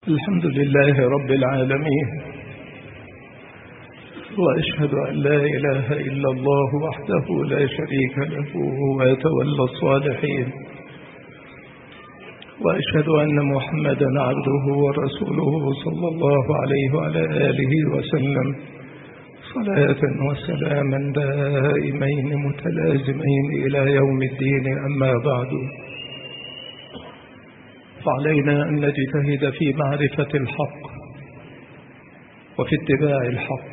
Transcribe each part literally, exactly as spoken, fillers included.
الحمد لله رب العالمين، وأشهد أن لا إله إلا الله وحده لا شريك له ويتولى الصالحين، وأشهد أن محمدا عبده ورسوله صلى الله عليه وعلى آله وسلم صلاة وسلاما دائمين متلازمين إلى يوم الدين. أما بعد، فعلينا أن نجتهد في معرفة الحق وفي اتباع الحق،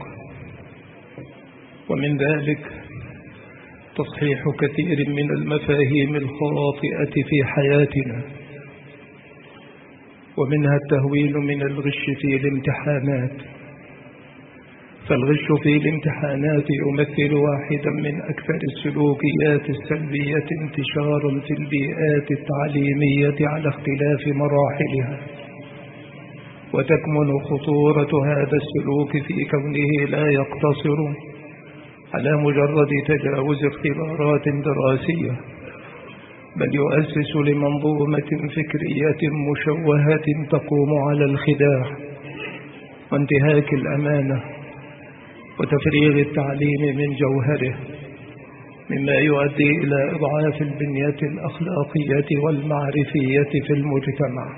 ومن ذلك تصحيح كثير من المفاهيم الخاطئة في حياتنا، ومنها التهويل من الغش في الامتحانات. فالغش في الامتحانات يمثل واحدا من أكثر السلوكيات السلبية انتشارا في البيئات التعليمية على اختلاف مراحلها، وتكمن خطورة هذا السلوك في كونه لا يقتصر على مجرد تجاوز اختبارات دراسية، بل يؤسس لمنظومة فكرية مشوهة تقوم على الخداع وانتهاك الأمانة وتفريغ التعليم من جوهره، مما يؤدي إلى إضعاف البنية الأخلاقية والمعرفية في المجتمع.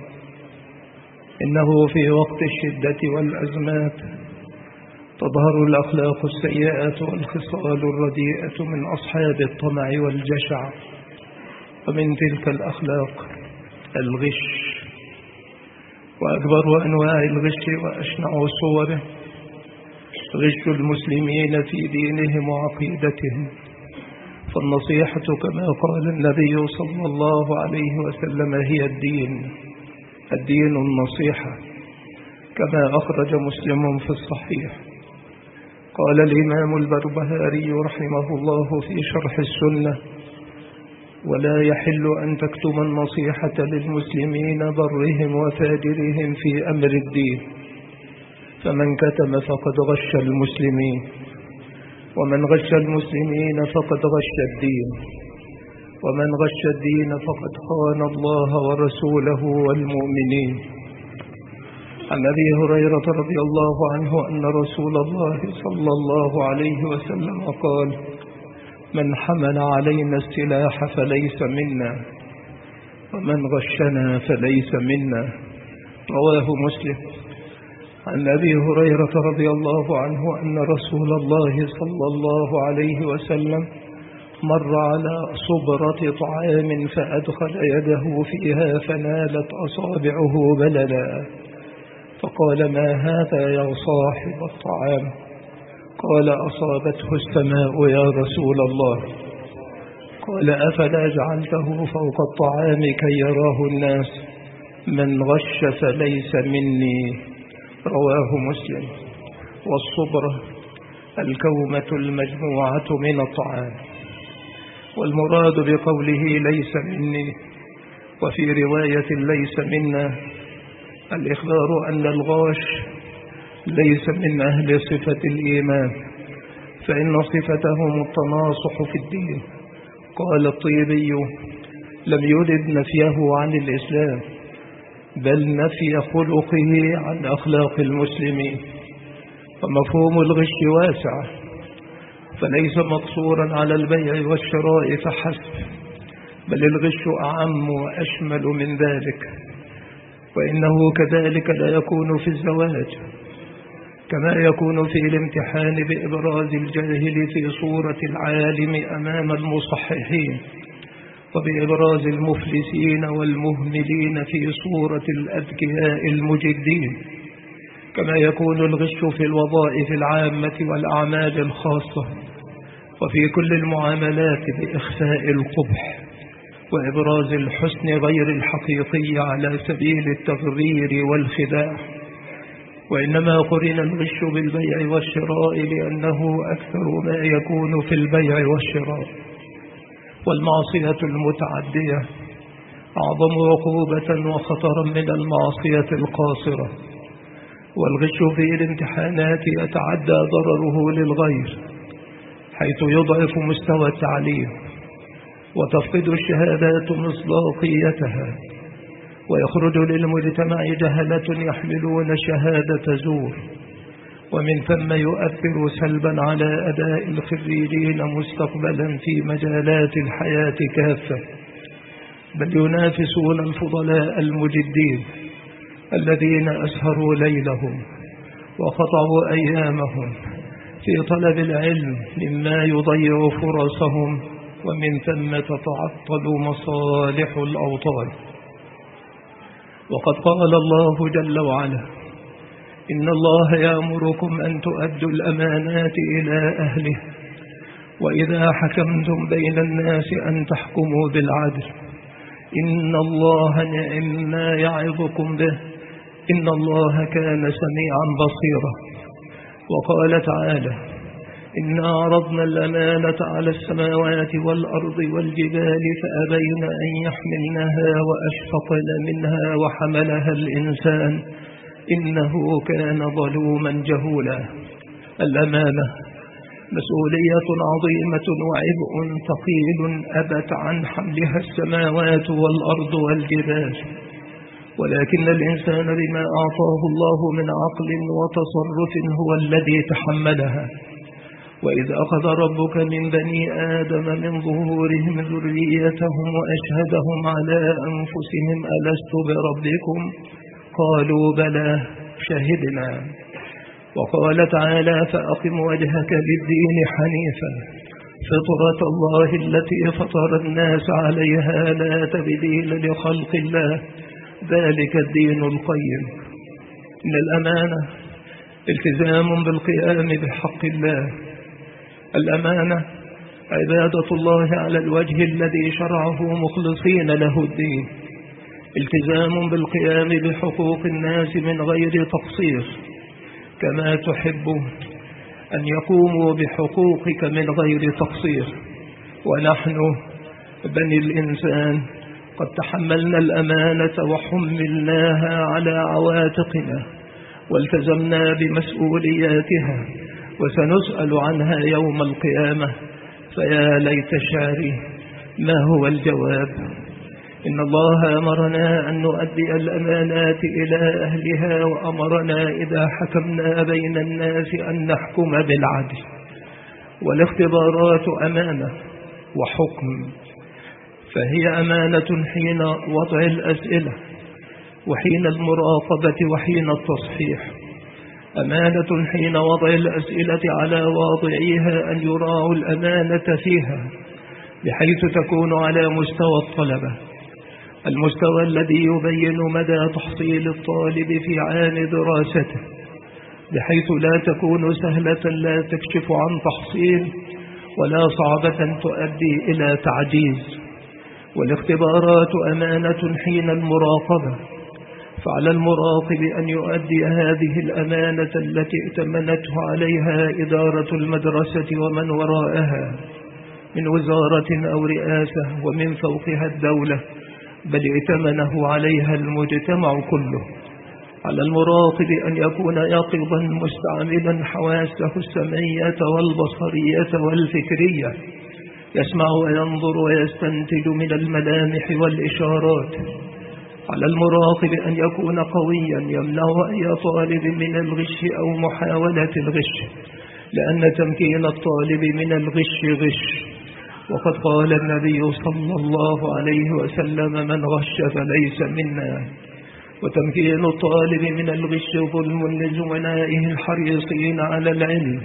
إنه في وقت الشدة والأزمات تظهر الأخلاق السيئة والخصال الرديئة من أصحاب الطمع والجشع، ومن تلك الأخلاق الغش، وأكبر أنواع الغش وأشنع صوره غش المسلمين في دينهم وعقيدتهم. فالنصيحة كما قال النبي صلى الله عليه وسلم هي الدين، الدين النصيحة، كما أخرج مسلم في الصحيح. قال الإمام البربهاري رحمه الله في شرح السنة: ولا يحل أن تكتم النصيحة للمسلمين برهم وفاجرهم في أمر الدين، فمن كتم فقد غش المسلمين، ومن غش المسلمين فقد غش الدين، ومن غش الدين فقد خان الله ورسوله والمؤمنين. عن أبي هريرة رضي الله عنه أن رسول الله صلى الله عليه وسلم قال: من حمل علينا السلاح فليس منا، ومن غشنا فليس منا. رواه مسلم. عن أبي هريرة رضي الله عنه أن رسول الله صلى الله عليه وسلم مر على صبرة طعام فأدخل يده فيها فنالت أصابعه بللا، فقال: ما هذا يا صاحب الطعام؟ قال: أصابته السماء يا رسول الله. قال: أفلا جعلته فوق الطعام كي يراه الناس؟ من غش فليس مني. رواه مسلم. والصبرة الكومة المجموعة من الطعام. والمراد بقوله ليس مني وفي رواية ليس منا الإخبار أن الغاش ليس من أهل صفة الإيمان، فإن صفتهم التناصح في الدين. قال الطيبي: لم يرد نفيه عن الإسلام، بل نفي خلقه عن أخلاق المسلمين. ومفهوم الغش واسع، فليس مقصورا على البيع والشراء فحسب، بل الغش أعم وأشمل من ذلك. وإنه كذلك لا يكون في الزواج، كما يكون في الامتحان بإبراز الجاهل في صورة العالم أمام المصححين، وبإبراز المفلسين والمهملين في صورة الأذكياء المجدين، كما يكون الغش في الوظائف العامة والأعمال الخاصة، وفي كل المعاملات بإخفاء القبح وإبراز الحسن غير الحقيقي على سبيل التغرير والخداع. وإنما قرن الغش بالبيع والشراء لأنه أكثر ما يكون في البيع والشراء. والمعصية المتعدية أعظم عقوبة وخطرا من المعصية القاصرة. والغش في الامتحانات يتعدى ضرره للغير، حيث يضعف مستوى التعليم وتفقد الشهادات مصداقيتها، ويخرج للمجتمع جهلة يحملون شهادة زور، ومن ثم يؤثر سلبا على أداء الخريجين مستقبلا في مجالات الحياة كافة، بل ينافسون الفضلاء المجدين الذين أسهروا ليلهم وقطعوا أيامهم في طلب العلم، مما يضيع فرصهم، ومن ثم تتعطل مصالح الأوطان. وقد قال الله جل وعلا: إن الله يأمركم أن تؤدوا الأمانات إلى أهله، وإذا حكمتم بين الناس أن تحكموا بالعدل، إن الله نعم ما يعظكم به، إن الله كان سميعا بصيرا. وقال تعالى: إنا عرضنا الأمانة على السماوات والأرض والجبال فأبين أن يحملنها وأشفقن منها وحملها الإنسان إنه كان ظلوما جهولا. الأمانة مسؤولية عظيمة وعبء ثقيل أبت عن حملها السماوات والأرض والجبال، ولكن الإنسان بما أعطاه الله من عقل وتصرف هو الذي تحملها. وإذ أخذ ربك من بني آدم من ظهورهم ذريتهم وأشهدهم على أنفسهم ألست بربكم قالوا بلى شهدنا. وقال تعالى: فأقم وجهك للدين حنيفا فطرة الله التي فطر الناس عليها لا تبديل لخلق الله ذلك الدين القيم. إن الأمانة التزام بالقيام بحق الله. الأمانة عبادة الله على الوجه الذي شرعه مخلصين له الدين، التزام بالقيام بحقوق الناس من غير تقصير، كما تحب أن يقوموا بحقوقك من غير تقصير. ونحن بني الإنسان قد تحملنا الأمانة وحملناها على عواتقنا والتزمنا بمسؤولياتها، وسنسأل عنها يوم القيامة. فيا ليت شعري ما هو الجواب؟ إن الله أمرنا أن نؤدي الأمانات إلى أهلها، وأمرنا إذا حكمنا بين الناس أن نحكم بالعدل. والاختبارات أمانة وحكم، فهي أمانة حين وضع الأسئلة وحين المراقبة وحين التصحيح، أمانة حين وضع الأسئلة على واضعيها أن يراعوا الأمانة فيها، بحيث تكون على مستوى الطلبة، المستوى الذي يبين مدى تحصيل الطالب في عام دراسته، بحيث لا تكون سهلة لا تكشف عن تحصيل ولا صعبة تؤدي إلى تعجيز. والاختبارات أمانة حين المراقبة، فعلى المراقب أن يؤدي هذه الأمانة التي ائتمنته عليها إدارة المدرسة ومن وراءها من وزارة أو رئاسة ومن فوقها الدولة، بل ائتمنه عليها المجتمع كله. على المراقب أن يكون يقظا مستعملا حواسه السمعية والبصرية والفكرية، يسمع وينظر ويستنتج من الملامح والإشارات. على المراقب أن يكون قويا يمنع أي طالب من الغش أو محاولة الغش، لأن تمكين الطالب من الغش غش. وقد قال النبي صلى الله عليه وسلم: من غش فليس منا. وتمكين الطالب من الغش ظلم لزملائه الحريصين على العلم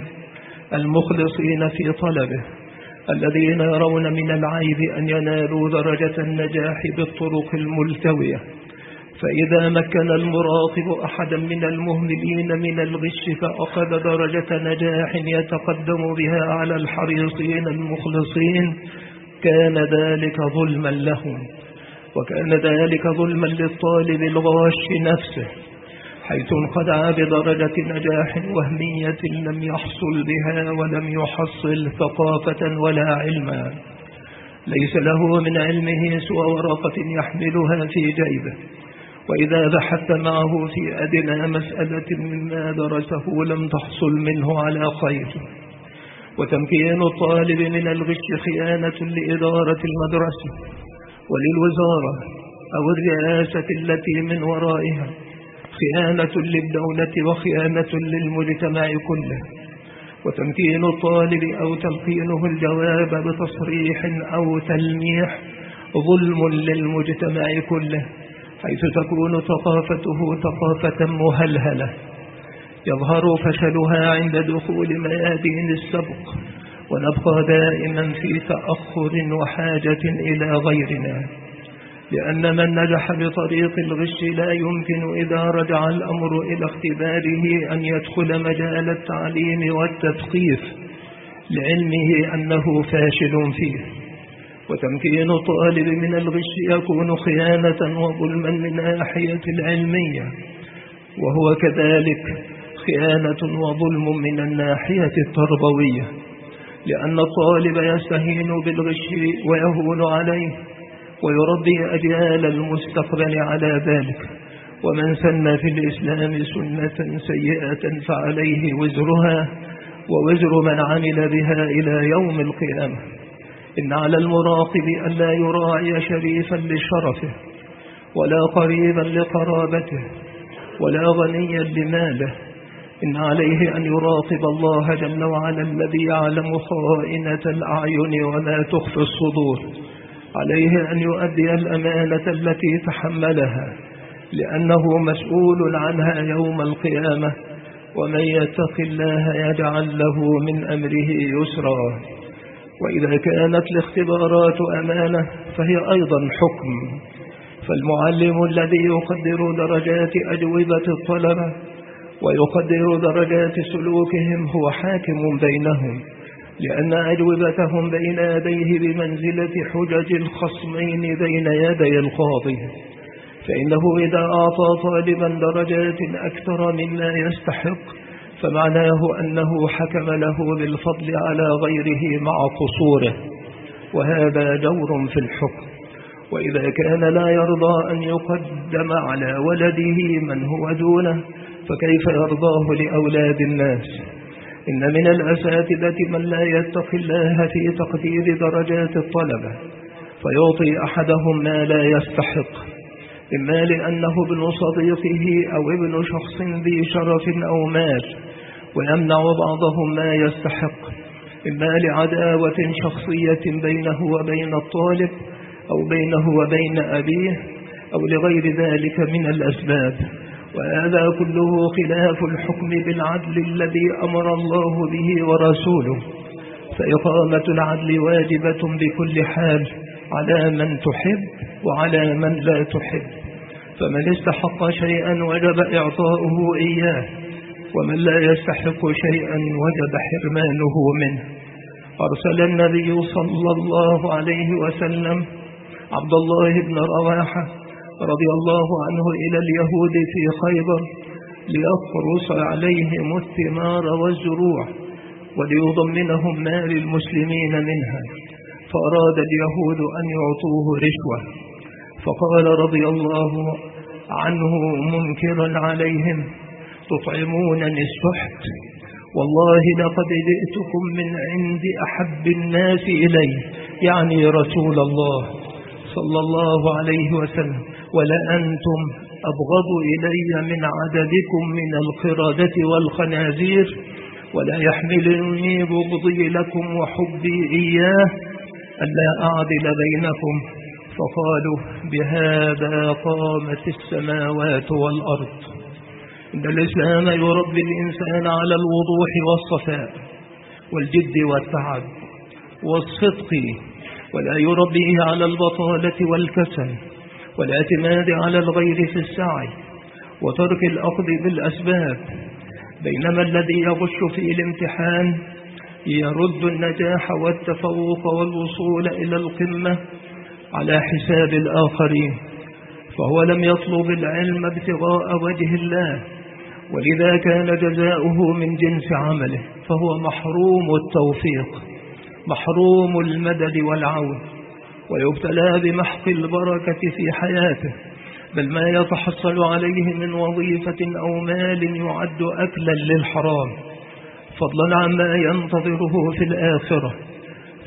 المخلصين في طلبه، الذين يرون من العيب أن ينالوا درجة النجاح بالطرق الملتوية. فإذا مكن المراقب أحدا من المهملين من الغش فأخذ درجة نجاح يتقدم بها على الحريصين المخلصين، كان ذلك ظلما لهم، وكان ذلك ظلما للطالب الغاش نفسه، حيث انخدع بدرجة نجاح وهمية لم يحصل بها ولم يحصل ثقافة ولا علما، ليس له من علمه سوى ورقة يحملها في جيبه، وإذا بحثت معه في أدنى مسألة مما درسه لم تحصل منه على خير. وتمكين الطالب من الغش خيانة لإدارة المدرسة وللوزارة، أو الرئاسة التي من ورائها خيانة للدولة وخيانة للمجتمع كله. وتمكين الطالب أو تلقينه الجواب بتصريح أو تلميح ظلم للمجتمع كله، حيث تكون ثقافته ثقافة مهلهلة يظهر فشلها عند دخول ميادين السبق، ونبقى دائما في تأخر وحاجة إلى غيرنا، لأن من نجح بطريق الغش لا يمكن إذا رجع الأمر إلى اختباره أن يدخل مجال التعليم والتثقيف لعلمه أنه فاشل فيه. وتمكين الطالب من الغش يكون خيانة وظلما من ناحية العلمية، وهو كذلك خيانة وظلم من الناحية التربوية، لأن الطالب يستهين بالغش ويهون عليه ويربي أجيال المستقبل على ذلك. ومن سن في الإسلام سنة سيئة فعليه وزرها ووزر من عمل بها إلى يوم القيامة. إن على المراقب أن لا يراعي شريفا لشرفه، ولا قريبا لقرابته، ولا غنيا لماله. إن عليه أن يراقب الله جل وعلا الذي يعلم خائنة الأعين وما تخفي الصدور. عليه أن يؤدي الأمانة التي تحملها، لأنه مسؤول عنها يوم القيامة. ومن يتق الله يجعل له من أمره يسرا. وإذا كانت الاختبارات أمانة فهي أيضا حكم، فالمعلم الذي يقدر درجات أجوبة الطلبة ويقدر درجات سلوكهم هو حاكم بينهم، لأن أجوبتهم بين يديه بمنزلة حجج الخصمين بين يدي القاضي. فإنه إذا أعطى طالبا درجات أكثر مما يستحق فمعناه أنه حكم له بالفضل على غيره مع قصوره، وهذا جور في الحكم. وإذا كان لا يرضى أن يقدم على ولده من هو دونه فكيف يرضاه لأولاد الناس؟ إن من الأساتذة من لا يتقي الله في تقدير درجات الطلبة فيعطي أحدهم ما لا يستحق، إما لأنه ابن صديقه أو ابن شخص ذي شرف أو مال، ويمنع بعضهم ما يستحق، إما لعداوة شخصية بينه وبين الطالب أو بينه وبين أبيه أو لغير ذلك من الأسباب. وهذا كله خلاف الحكم بالعدل الذي أمر الله به ورسوله. فإقامة العدل واجبة بكل حال على من تحب وعلى من لا تحب، فمن استحق شيئا وجب إعطاؤه إياه، ومن لا يستحق شيئا وجب حرمانه منه. أرسل النبي صلى الله عليه وسلم عبد الله بن رواحة رضي الله عنه إلى اليهود في خيبر ليقرص عليهم الثمار والزروع وليضمنهم ما للمسلمين منها، فأراد اليهود أن يعطوه رشوة، فقال رضي الله عنه منكرا عليهم: تطعمونني السحت؟ والله لقد جئتكم من عند أحب الناس إلي، يعني رسول الله صلى الله عليه وسلم، ولأنتم أبغض إلي من عددكم من القردة والخنازير، ولا يحملني بغضي لكم وحبي إياه ألا أعدل بينكم. فقالوا: بهذا قامت السماوات والأرض. إن الإسلام يربي الإنسان على الوضوح والصفاء والجد والتعب والصدق، ولا يربيه على البطالة والكسل والاعتماد على الغير في السعي وترك الأخذ بالأسباب. بينما الذي يغش في الامتحان يرد النجاح والتفوق والوصول إلى القمة على حساب الآخرين، فهو لم يطلب العلم ابتغاء وجه الله، ولذا كان جزاؤه من جنس عمله، فهو محروم التوفيق، محروم المدد والعون، ويبتلى بمحق البركة في حياته، بل ما يتحصل عليه من وظيفة أو مال يعد أكلا للحرام، فضلا عما ينتظره في الآخرة.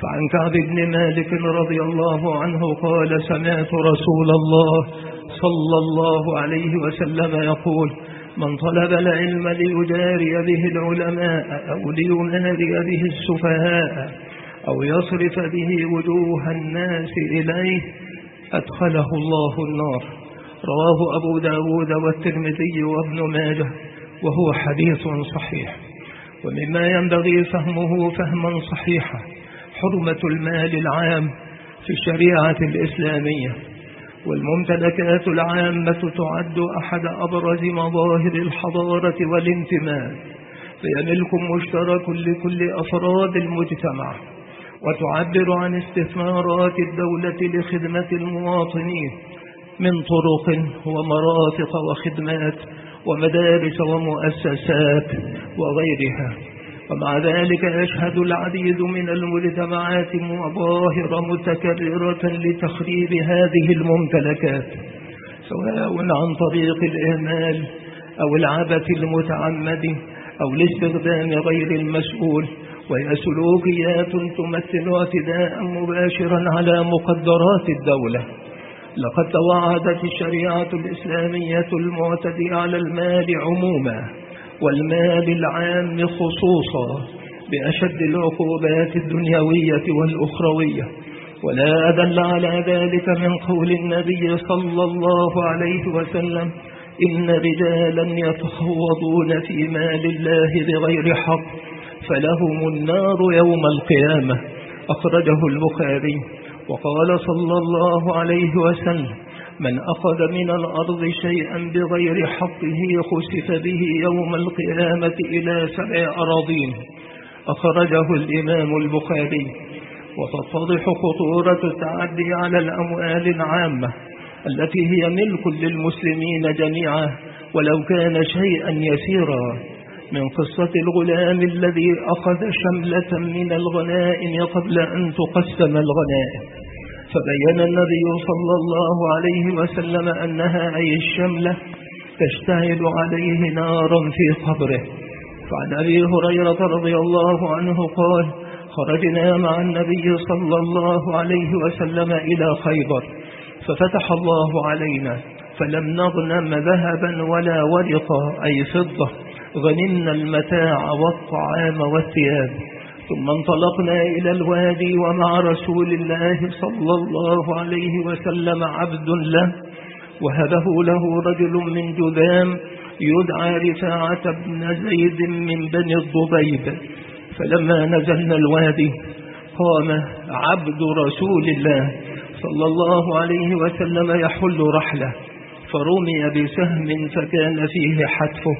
فعن كعب بن مالك رضي الله عنه قال سمعت رسول الله صلى الله عليه وسلم يقول من طلب العلم ليجاري به العلماء أو ليماري به السفهاء أو يصرف به وجوه الناس إليه أدخله الله النار. رواه أبو داود والترمذي وابن ماجه وهو حديث صحيح. ومما ينبغي فهمه فهما صحيحا حرمة المال العام في الشريعة الإسلامية، والممتلكات العامة تعد أحد أبرز مظاهر الحضارة والانتماء، فهي ملك مشترك لكل أفراد المجتمع، وتعبر عن استثمارات الدولة لخدمة المواطنين من طرق ومرافق وخدمات ومدارس ومؤسسات وغيرها. ومع ذلك يشهد العديد من المجتمعات مظاهر متكررة لتخريب هذه الممتلكات، سواء عن طريق الإهمال أو العبث المتعمد أو الاستخدام غير المسؤول، وهي سلوكيات تمثل اعتداء مباشرا على مقدرات الدولة. لقد توعدت الشريعة الإسلامية المعتدي على المال عموما والمال العام خصوصا بأشد العقوبات الدنيوية والأخروية، ولا أدل على ذلك من قول النبي صلى الله عليه وسلم إن رجالا يتخوضون في مال الله بغير حق فلهم النار يوم القيامة، أخرجه البخاري. وقال صلى الله عليه وسلم من أخذ من الأرض شيئا بغير حقه خسف به يوم القيامة إلى سبع أراضين، أخرجه الإمام البخاري. وتتضح خطورة التعدي على الأموال العامة التي هي ملك للمسلمين جميعا ولو كان شيئا يسيرا، من قصة الغلام الذي أخذ شملة من الغنائم قبل أن تقسم الغنائم، فبين النبي صلى الله عليه وسلم أنها أي الشملة تشتعل عليه نارا في قبره. فعن أبي هريرة رضي الله عنه قال خرجنا مع النبي صلى الله عليه وسلم إلى خيبر ففتح الله علينا فلم نغنم ذهبا ولا ورقا أي فضة، غنمنا المتاع والطعام والثياب. ثم انطلقنا إلى الوادي ومع رسول الله صلى الله عليه وسلم عبد له وهبه له رجل من جذام يدعى رفاعة بن زيد من بني الضبيب. فلما نزلنا الوادي قام عبد رسول الله صلى الله عليه وسلم يحل رحله فرمي بسهم فكان فيه حتفه،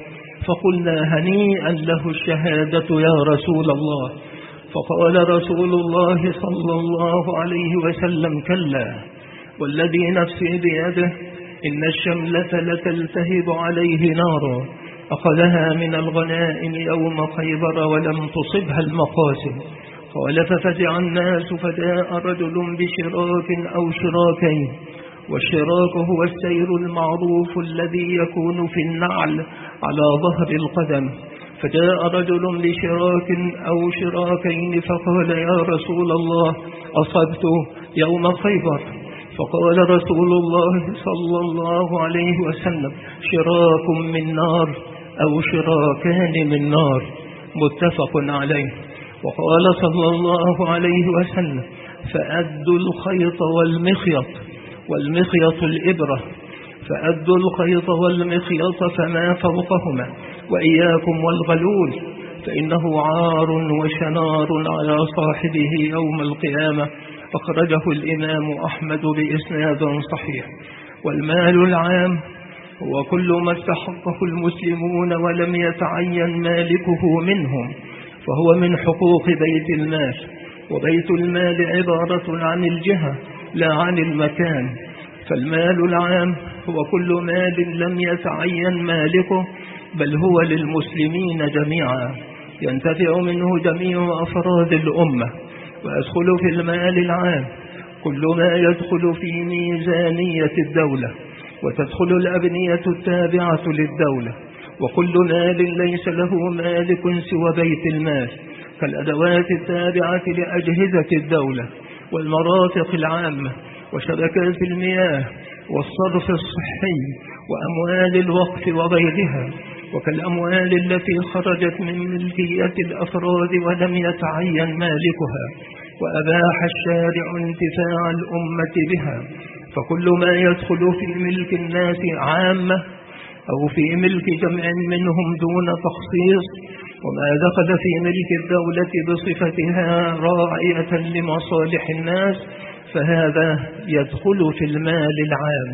فقلنا هنيئا له الشهادة يا رسول الله. فقال رسول الله صلى الله عليه وسلم كلا والذي نفسي بيده إن الشملة لتلتهب عليه نارا أخذها من الغنائم يوم خيبر ولم تصبها المقاسم. قال ففزع الناس فجاء رجل بشراك أو شراكين، والشراك هو السير المعروف الذي يكون في النعل على ظهر القدم. فجاء رجل بشراك أو شراكين فقال يا رسول الله أصبت يوم خيبر. فقال رسول الله صلى الله عليه وسلم شراك من نار أو شراكان من نار، متفق عليه. وقال صلى الله عليه وسلم فأدوا الخيط والمخيط، والمخيط الإبرة، فأدوا الخيط والمخيط فما فوقهما، وإياكم والغلول فإنه عار وشنار على صاحبه يوم القيامة، أخرجه الإمام أحمد بإسناد صحيح. والمال العام هو كل ما استحقه المسلمون ولم يتعين مالكه منهم، فهو من حقوق بيت المال، وبيت المال عبارة عن الجهة لا عن المكان. فالمال العام هو كل مال لم يتعين مالكه بل هو للمسلمين جميعا ينتفع منه جميع أفراد الأمة. ويدخل في المال العام كل ما يدخل في ميزانية الدولة، وتدخل الأبنية التابعة للدولة، وكل مال ليس له مالك سوى بيت المال كالأدوات التابعة لأجهزة الدولة والمرافق العامة وشبكات المياه والصرف الصحي وأموال الوقف وغيرها، وكالأموال التي خرجت من ملكية الأفراد ولم يتعين مالكها وأباح الشارع انتفاع الأمة بها، فكل ما يدخل في ملك الناس عامة أو في ملك جمع منهم دون تخصيص، وما دخل في ملك الدولة بصفتها راعية لمصالح الناس فهذا يدخل في المال العام.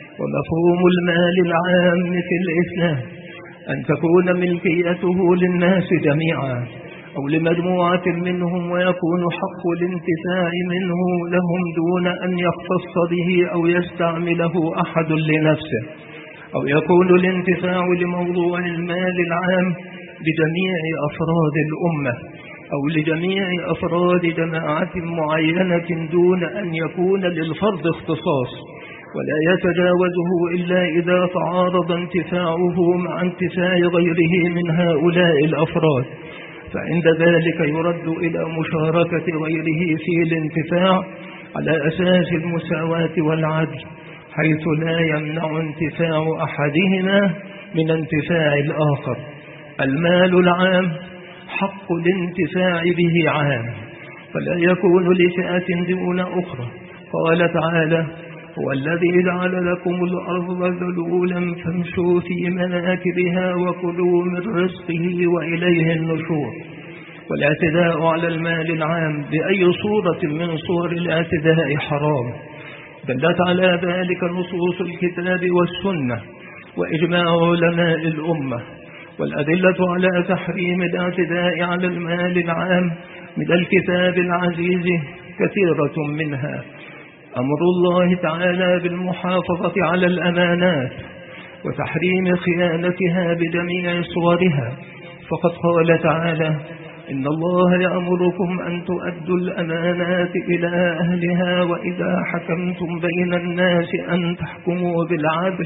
ومفهوم المال العام في الإسلام أن تكون ملكيته للناس جميعا أو لمجموعة منهم، ويكون حق الانتفاع منه لهم دون أن يختص به أو يستعمله أحد لنفسه، أو يكون الانتفاع لموضوع المال العام لجميع أفراد الأمة أو لجميع أفراد جماعة معينة دون أن يكون للفرد اختصاص، ولا يتجاوزه إلا إذا تعارض انتفاعه مع انتفاع غيره من هؤلاء الأفراد، فعند ذلك يرد إلى مشاركة غيره في الانتفاع على أساس المساواة والعدل، حيث لا يمنع انتفاع أحدهما من انتفاع الآخر. المال العام حق الانتفاع به عام، فلا يكون لفئة دون أخرى. قال تعالى: هو الذي جعل لكم الأرض ذلولا فامشوا في مناكبها وكلوا من رزقه وإليه النشور. والاعتداء على المال العام بأي صورة من صور الاعتداء حرام، دلت على ذلك نصوص الكتاب والسنة وإجماع علماء الأمة. والأدلة على تحريم الاعتداء على المال العام من الكتاب العزيز كثيرة منها: أمر الله تعالى بالمحافظة على الأمانات وتحريم خيانتها بجميع صورها، فقد قال تعالى: إن الله يأمركم أن تؤدوا الأمانات إلى أهلها وإذا حكمتم بين الناس أن تحكموا بالعدل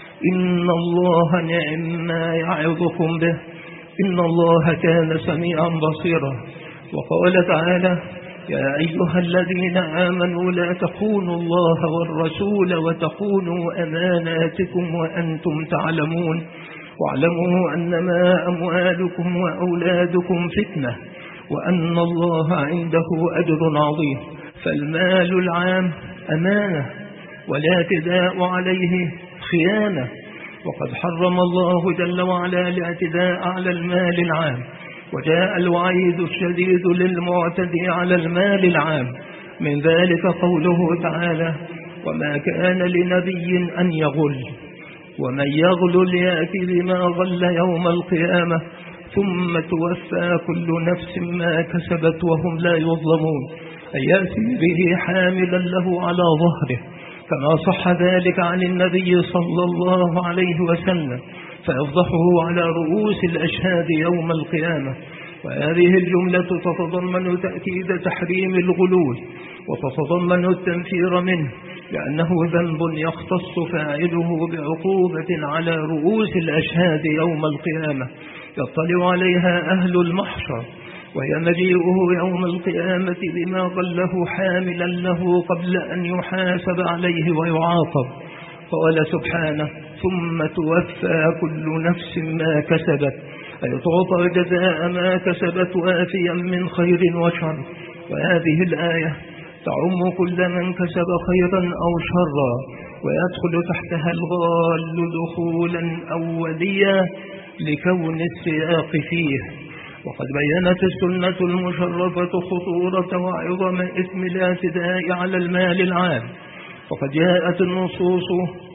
إن الله نعم ما يعظكم به إن الله كان سميعا بصيرا. وقال تعالى: يا أيها الذين آمنوا لا تخونوا الله والرسول وتخونوا أماناتكم وأنتم تعلمون واعلموا أنما أموالكم وأولادكم فتنة وأن الله عنده أجر عظيم. فالمال العام أمانة والاعتداء عليه خيانة، وقد حرم الله جل وعلا الاعتداء على المال العام، وجاء الوعيد الشديد للمعتدي على المال العام، من ذلك قوله تعالى: وما كان لنبي أن يغل ومن يغل يأتي بما غل يوم القيامة ثم توفى كل نفس ما كسبت وهم لا يظلمون، أي يأتي به حاملا له على ظهره، كما صح ذلك عن النبي صلى الله عليه وسلم، فيفضحه على رؤوس الأشهاد يوم القيامة. وهذه الجملة تتضمن تأكيد تحريم الغلول وتتضمن التنفير منه، لأنه ذنب يختص فاعله بعقوبة على رؤوس الأشهاد يوم القيامة يطلع عليها أهل المحشر، وهي مجيئه يوم القيامة بما غله حاملا له قبل أن يحاسب عليه ويعاقب. قال سبحانه: ثم توفى كل نفس ما كسبت، أي تعطى جزاء ما كسبت وافيا من خير وشر. وهذه الآية تعم كل من كسب خيرا أو شرا، ويدخل تحتها الغال دخولا أوليا لكون السياق فيه. وقد بيّنت السنة المشرفة خطورة وعظم اسم الاعتداء على المال العام، وقد جاءت النصوص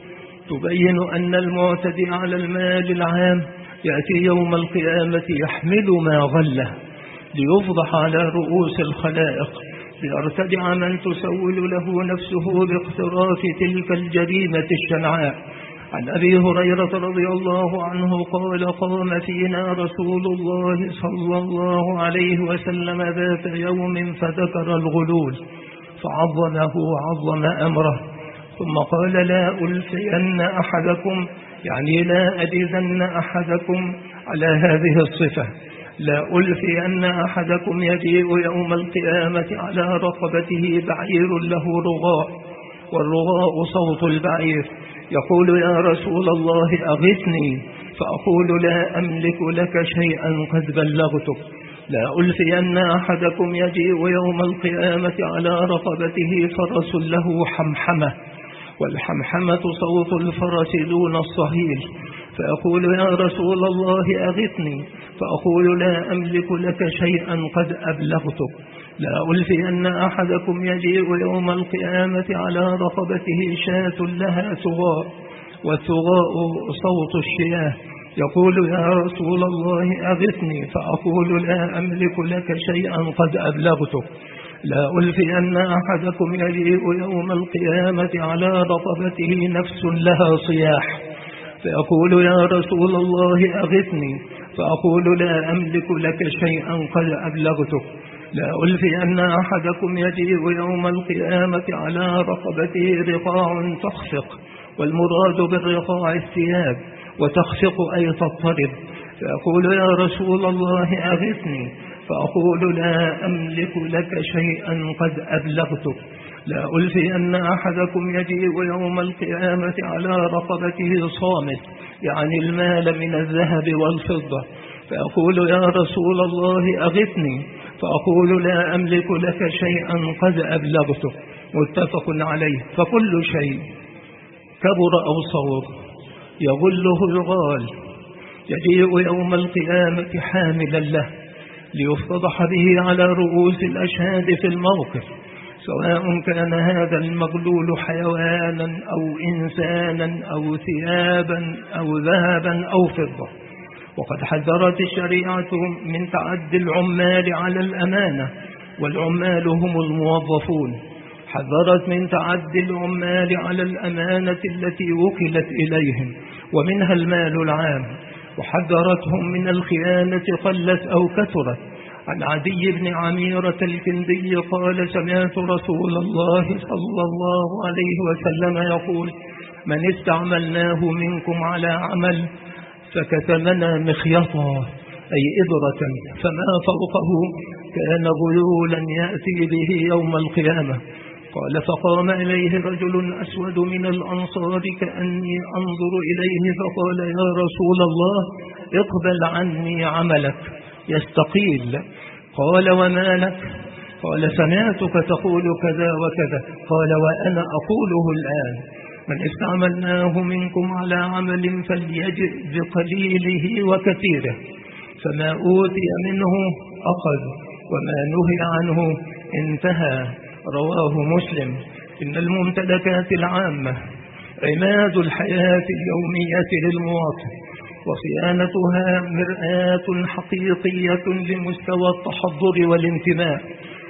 تبين أن المعتدي على المال العام يأتي يوم القيامة يحمل ما غله ليفضح على رؤوس الخلائق، ليرتدع من تسول له نفسه باقتراف تلك الجريمة الشنعاء. عن أبي هريرة رضي الله عنه قال: قام فينا رسول الله صلى الله عليه وسلم ذات يوم فذكر الغلول فعظمه وعظم أمره، ثم قال: لا ألفين أحدكم، يعني لا أجدن أحدكم على هذه الصفة، لا ألفين أحدكم يجيء يوم القيامة على رقبته بعير له رغاء، والرغاء صوت البعير، يقول يا رسول الله أغثني، فأقول لا أملك لك شيئا قد بلغتك. لا ألفين أحدكم يجيء يوم القيامة على رقبته فرس له حمحمة، والحمحمة صوت الفرس دون الصهيل، فأقول يا رسول الله أغثني، فأقول لا أملك لك شيئا قد أبلغتك. لا ألفين أحدكم يجيء يوم القيامة على رقبته شاة لها ثغاء، والثغاء صوت الشياه، يقول يا رسول الله أغثني، فأقول لا أملك لك شيئا قد أبلغتك. لا ألفين أحدكم يجيء يوم القيامة على رقبته نفس لها صياح، فأقول يا رسول الله أغثني، فأقول لا أملك لك شيئا قد أبلغتك. لا ألفين أحدكم يجيء يوم القيامة على رقبته رقاع تخفق، والمراد بالرقاع الثياب، وتخفق أي تضطرب، فأقول يا رسول الله أغثني، فأقول لا أملك لك شيئا قد أبلغتك. لا ألفين أحدكم يجيء يوم القيامة على رقبته صامت، يعني المال من الذهب والفضة، فأقول يا رسول الله أغثني، فأقول لا أملك لك شيئا قد أبلغتك. متفق عليه. فكل شيء كبر أو صغر يغله يغال، يجيء يوم القيامة حاملا له ليفتضح به على رؤوس الأشهاد في الموقف، سواء كان هذا المغلول حيوانا أو إنسانا أو ثيابا أو ذهبا أو فضة. وقد حذرت الشريعة من تعدي العمال على الأمانة، والعمال هم الموظفون، حذرت من تعدي العمال على الأمانة التي وكلت إليهم ومنها المال العام، وحذرتهم من الخيانة قلت أو كثرت. عن عدي بن عميرة الكندي قال سمعت رسول الله صلى الله عليه وسلم يقول من استعملناه منكم على عمل فكتمنا مخيطا أي إبرة فما فوقه كان غيولا يأتي به يوم القيامة. قال فقام إليه رجل أسود من الأنصار كأني أنظر إليه فقال يا رسول الله اقبل عني عملك يستقيل. قال وما لك؟ قال سمعتك تقول كذا وكذا. قال وأنا أقوله الآن من استعملناه منكم على عمل فليجئ بقليله وكثيره، فما أوتي منه أخذ وما نهي عنه انتهى. رواه مسلم. إن الممتلكات العامة عماد الحياة اليومية للمواطن، وصيانتها مرآة حقيقية لمستوى التحضر والانتماء،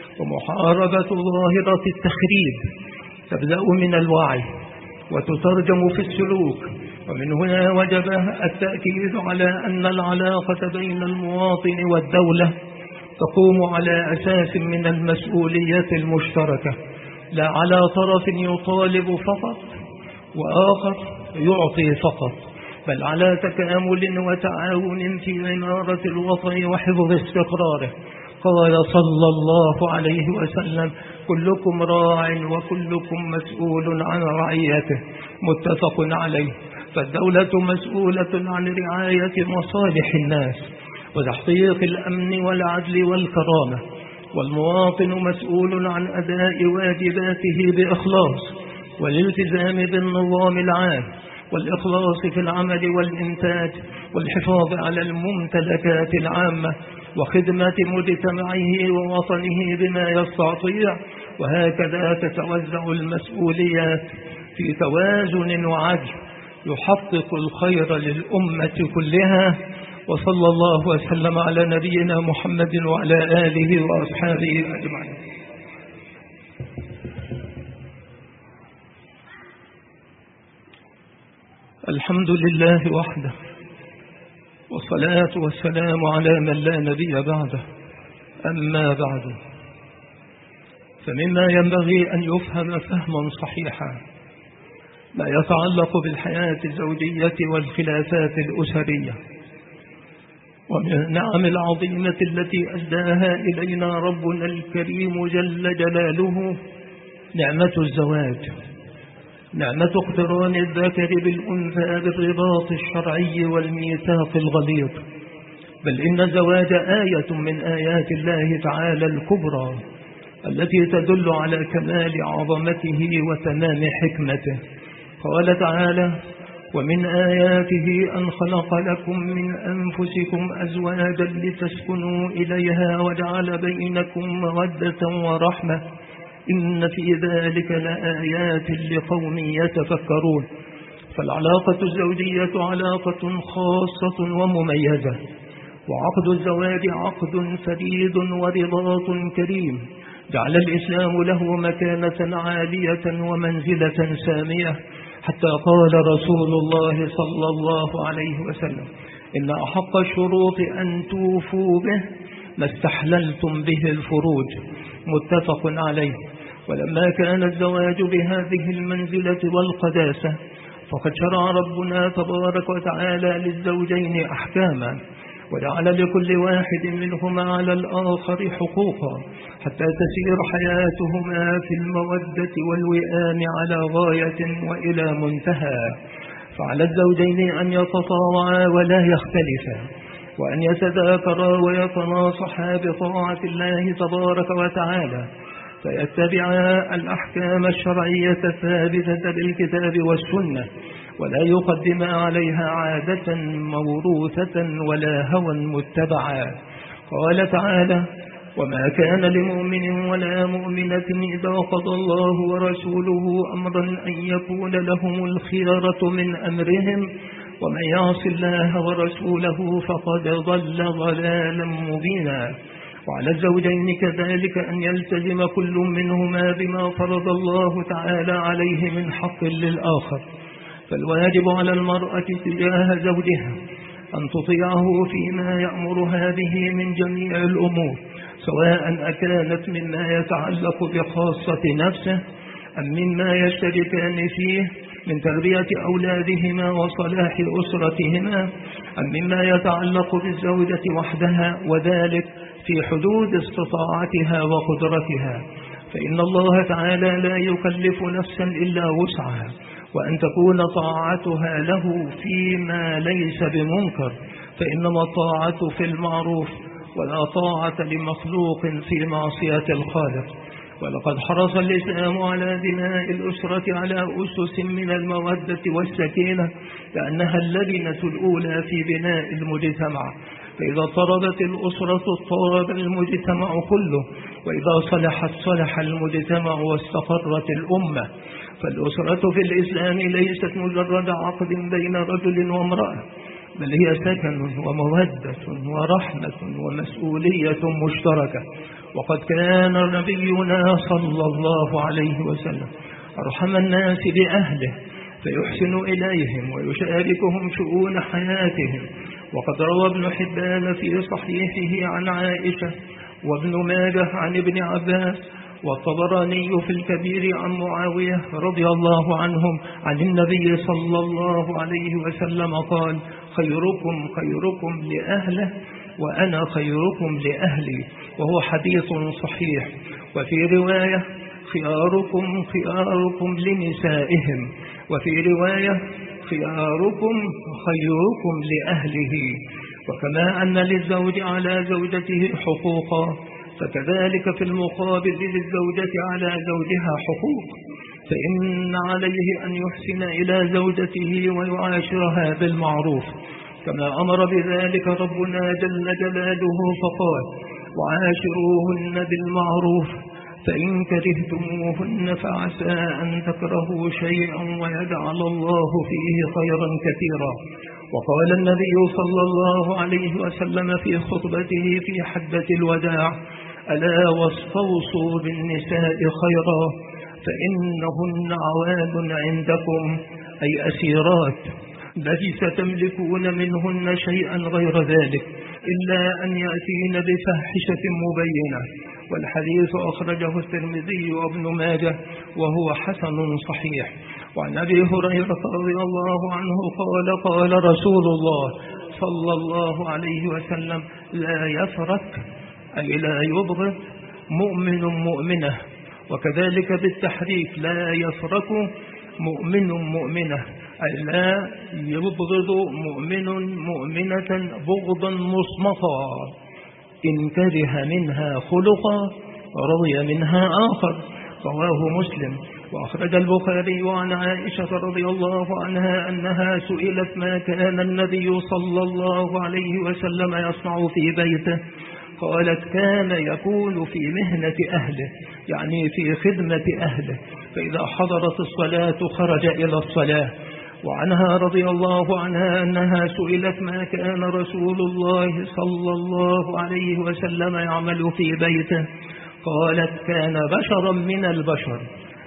ومحاربة ظاهرة التخريب تبدأ من الوعي وتترجم في السلوك. ومن هنا وجب التأكيد على أن العلاقة بين المواطن والدولة تقوم على أساس من المسؤولية المشتركة، لا على طرف يطالب فقط وآخر يعطي فقط، بل على تكامل وتعاون في عمارة الوطن وحفظ استقراره. قال صلى الله عليه وسلم كلكم راع وكلكم مسؤول عن رعيته. متفق عليه. فالدولة مسؤولة عن رعاية مصالح الناس وتحقيق الأمن والعدل والكرامة، والمواطن مسؤول عن أداء واجباته بإخلاص والالتزام بالنظام العام والإخلاص في العمل والإنتاج والحفاظ على الممتلكات العامة وخدمة مجتمعه ووطنه بما يستطيع. وهكذا تتوزع المسؤوليات في توازن وعدل يحقق الخير للأمة كلها. وصلى الله وسلم على نبينا محمد وعلى آله وأصحابه أجمعين. الحمد لله وحده، والصلاة والسلام على من لا نبي بعده. أما بعد، فمما ينبغي أن يفهم فهما صحيحا ما يتعلق بالحياة الزوجية والخلافات الأسرية، ومن النعم العظيمة التي أسداها إلينا ربنا الكريم جل جلاله نعمة الزواج، نعمة اقتران الذكر بالأنثى بالرباط الشرعي والميثاق الغليظ، بل إن الزواج آية من آيات الله تعالى الكبرى التي تدل على كمال عظمته وتمام حكمته. قال تعالى: ومن آياته أن خلق لكم من أنفسكم أزواجا لتسكنوا إليها وجعل بينكم مودة ورحمة إن في ذلك لآيات لقوم يتفكرون. فالعلاقة الزوجية علاقة خاصة ومميزة، وعقد الزواج عقد فريد ورباط كريم جعل الإسلام له مكانة عالية ومنزلة سامية، حتى قال رسول الله صلى الله عليه وسلم: إن أحق الشروط أن توفوا به ما استحللتم به الفروج، متفق عليه. ولما كان الزواج بهذه المنزلة والقداسة فقد شرع ربنا تبارك وتعالى للزوجين أحكاما، وجعل لكل واحد منهما على الآخر حقوقا حتى تسير حياتهما في المودة والوئام على غاية وإلى منتهى. فعلى الزوجين أن يتطاوعا ولا يختلفا، وأن يتذاكرا ويتناصحا بطاعة الله تبارك وتعالى، فيتبعا الأحكام الشرعية الثابتة بالكتاب والسنة، ولا يقدم عليها عادة موروثة ولا هوى متبعا. قال تعالى: وما كان لمؤمن ولا مؤمنة إذا قضى الله ورسوله أمرا أن يكون لهم الخيرة من أمرهم ومن يعص الله ورسوله فقد ضل ضلالا مبينا. وعلى الزوجين كذلك أن يلتزم كل منهما بما فرض الله تعالى عليه من حق للآخر. فالواجب على المرأة تجاه زوجها أن تطيعه فيما يأمرها به من جميع الأمور، سواء أكانت مما يتعلق بخاصة نفسه أم مما يشتركان فيه من تربية أولادهما وصلاح أسرتهما، أم مما يتعلق بالزوجة وحدها، وذلك في حدود استطاعتها وقدرتها، فإن الله تعالى لا يكلف نفسا إلا وسعها، وأن تكون طاعتها له فيما ليس بمنكر، فإنما الطاعة في المعروف ولا طاعة لمخلوق في معصية الخالق. ولقد حرص الإسلام على بناء الأسرة على أسس من المودة والسكينة، لأنها اللبنة الأولى في بناء المجتمع، فإذا اضطربت الأسرة اضطرب المجتمع كله، وإذا صلحت صلح المجتمع واستقرت الأمة. فالأسرة في الإسلام ليست مجرد عقد بين رجل وامرأة، بل هي سكن ومودة ورحمة ومسؤولية مشتركة. وقد كان نبينا صلى الله عليه وسلم أرحم الناس بأهله، فيحسن إليهم ويشاركهم شؤون حياتهم. وقد روى ابن حبان في صحيحه عن عائشة، وابن ماجه عن ابن عباس، والطبراني في الكبير عن معاوية رضي الله عنهم عن النبي صلى الله عليه وسلم قال: خيركم خيركم لأهله وأنا خيركم لأهلي، وهو حديث صحيح. وفي رواية: خياركم خياركم لنسائهم، وفي رواية: خياركم خيركم لأهله. وكما أن للزوج على زوجته حقوقا، فكذلك في المقابل للزوجة على زوجها حقوق، فإن عليه أن يحسن إلى زوجته ويعاشرها بالمعروف، كما أمر بذلك ربنا جل جلاله فقال: وعاشروهن بالمعروف فإن كرهتموهن فعسى أن تكرهوا شيئا ويجعل الله فيه خيرا كثيرا. وقال النبي صلى الله عليه وسلم في خطبته في حجة الوداع: ألا واستوصوا بالنساء خيرا فإنهن عوان عندكم، أي أسيرات، ليس تملكون منهن شيئا غير ذلك إلا أن يأتين بفاحشة مبينة. والحديث أخرجه الترمذي وابن ماجه وهو حسن صحيح. وعن أبي هريرة رضي الله عنه قال: قال رسول الله صلى الله عليه وسلم: لا يفرك، أي لا يبغض مؤمن مؤمنة. وكذلك بالتحريك: لا يفرك مؤمن مؤمنة، أي لا يبغض مؤمن مؤمنة بغضا مصمتا، إن كره منها خلقا رضي منها آخر. رواه مسلم. وأخرج البخاري عن عائشة رضي الله عنها أنها سئلت ما كان النبي صلى الله عليه وسلم يصنع في بيته، قالت: كان يكون في مهنة أهله، يعني في خدمة أهله، فإذا حضرت الصلاة خرج إلى الصلاة. وعنها رضي الله عنها أنها سئلت ما كان رسول الله صلى الله عليه وسلم يعمل في بيته، قالت: كان بشرا من البشر،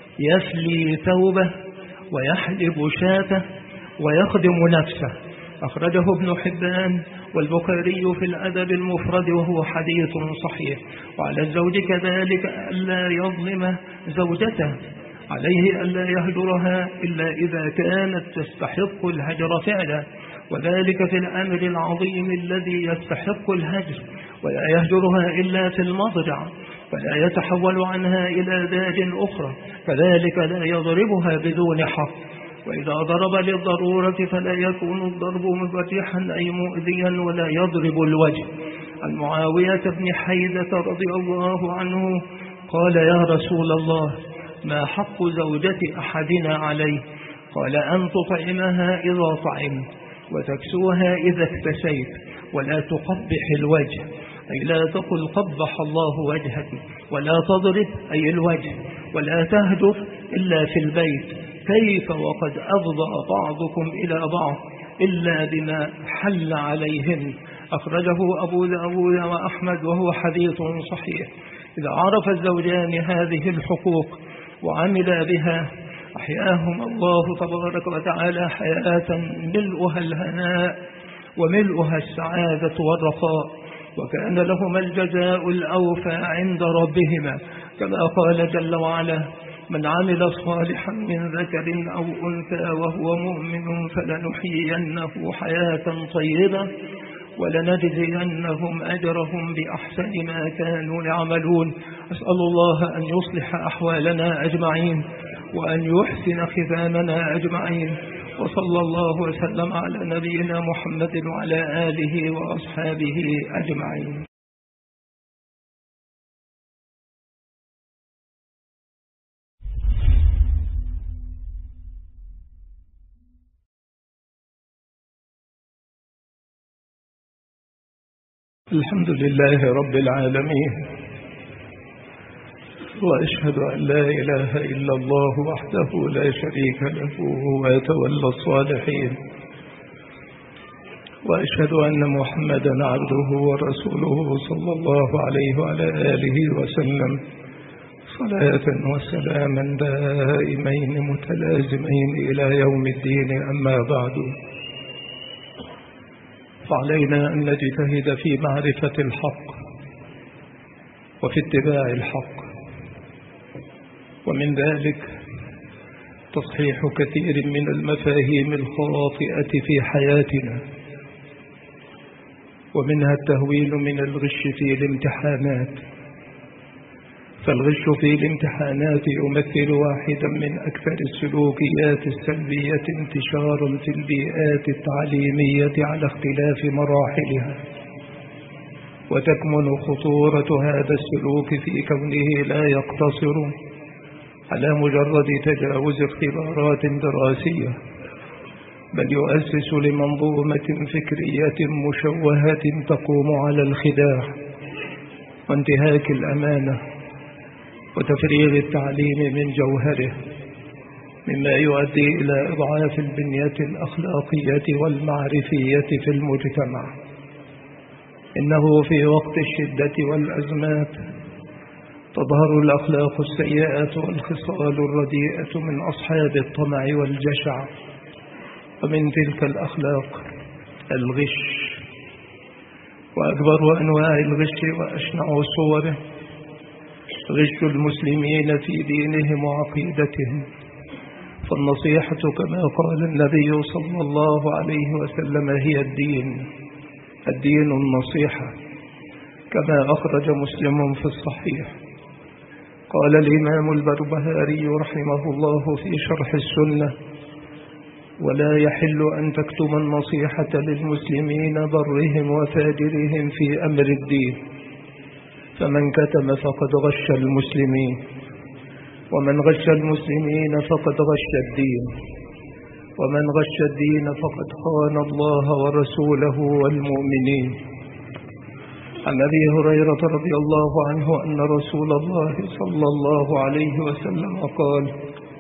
يفلي ثوبه ويحلب شاته ويخدم نفسه. أخرجه ابن حبان والبخاري في الأدب المفرد وهو حديث صحيح. وعلى الزوج كذلك ألا يظلم زوجته، عليه ألا يهجرها إلا إذا كانت تستحق الهجر فعلا، وذلك في الأمر العظيم الذي يستحق الهجر، ولا يهجرها إلا في المضجع، ولا يتحول عنها إلى داج أخرى، كذلك لا يضربها بدون حق، وإذا ضرب للضرورة فلا يكون الضرب مبرحا أي مؤذيا، ولا يضرب الوجه. عن معاوية بن حيدة رضي الله عنه قال: يا رسول الله، ما حق زوجة أحدنا عليه؟ قال: أن تطعمها إذا طعمت، وتكسوها إذا اكتسيت، ولا تقبح الوجه، أي لا تقل قبح الله وجهك، ولا تضرب أي الوجه، ولا تهجر إلا في البيت، كيف وقد أفضى بعضكم إلى بعض إلا بما حل عليهن. أخرجه أبو داود وأحمد وهو حديث صحيح. إذا عرف الزوجان هذه الحقوق وعمل بها أحياهم الله تبارك وتعالى حياة ملؤها الهناء وملؤها السعادة والرخاء، وكان لهما الجزاء الأوفى عند ربهما، كما قال جل وعلا: من عمل صالحا من ذكر أو أنثى وهو مؤمن فلنحيينه حياة طيبة ولنجزينهم أجرهم بأحسن ما كانوا يعملون. أسأل الله أن يصلح أحوالنا أجمعين، وأن يحسن ختامنا أجمعين، وصلى الله وسلم على نبينا محمد وعلى آله وأصحابه أجمعين. الحمد لله رب العالمين، وأشهد أن لا إله إلا الله وحده لا شريك له ويتولى الصالحين، وأشهد أن محمدا عبده ورسوله صلى الله عليه وعلى آله وسلم صلاة وسلاما دائمين متلازمين إلى يوم الدين. أما بعد، فعلينا أن نجتهد في معرفة الحق وفي اتباع الحق، ومن ذلك تصحيح كثير من المفاهيم الخاطئة في حياتنا، ومنها التهويل من الغش في الامتحانات. فالغش في الامتحانات يمثل واحدا من أكثر السلوكيات السلبية انتشارا في البيئات التعليمية على اختلاف مراحلها، وتكمن خطورة هذا السلوك في كونه لا يقتصر على مجرد تجاوز اختبارات دراسية، بل يؤسس لمنظومة فكرية مشوهة تقوم على الخداع وانتهاك الأمانة وتفريغ التعليم من جوهره، مما يؤدي إلى إضعاف البنية الأخلاقية والمعرفية في المجتمع. إنه في وقت الشدة والأزمات تظهر الأخلاق السيئة والخصال الرديئة من أصحاب الطمع والجشع، ومن تلك الأخلاق الغش، وأكبر أنواع الغش وأشنع صوره غش المسلمين في دينهم وعقيدتهم. فالنصيحة كما قال النبي صلى الله عليه وسلم هي الدين، الدين النصيحة، كما أخرج مسلم في الصحيح. قال الإمام البربهاري رحمه الله في شرح السنة: ولا يحل أن تكتم النصيحة للمسلمين برهم وفاجرهم في أمر الدين، فمن كتم فقد غش المسلمين، ومن غش المسلمين فقد غش الدين، ومن غش الدين فقد خان الله ورسوله والمؤمنين. عن أبي هريرة رضي الله عنه أن رسول الله صلى الله عليه وسلم قال: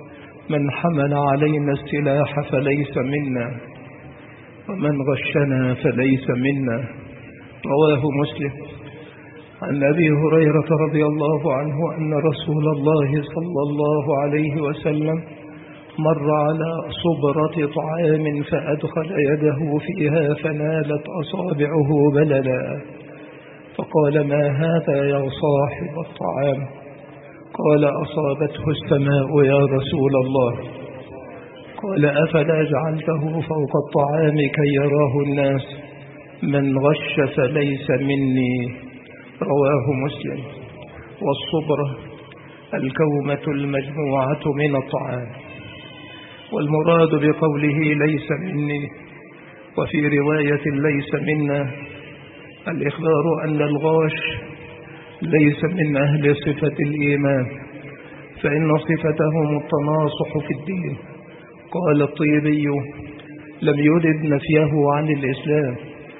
من حمل علينا السلاح فليس منا، ومن غشنا فليس منا. رواه مسلم. عن أبي هريرة رضي الله عنه أن رسول الله صلى الله عليه وسلم مر على صبرة طعام فأدخل يده فيها فنالت أصابعه بللا، فقال: ما هذا يا صاحب الطعام؟ قال: أصابته السماء يا رسول الله. قال: أفلا جعلته فوق الطعام كي يراه الناس؟ من غش فليس مني. رواه مسلم. والصبرة الكومة المجموعة من الطعام، والمراد بقوله ليس مني وفي رواية ليس منا الإخبار أن الغاش ليس من أهل صفة الإيمان، فإن صفتهم التناصح في الدين. قال الطيبي: لم يرد نفيه عن الإسلام،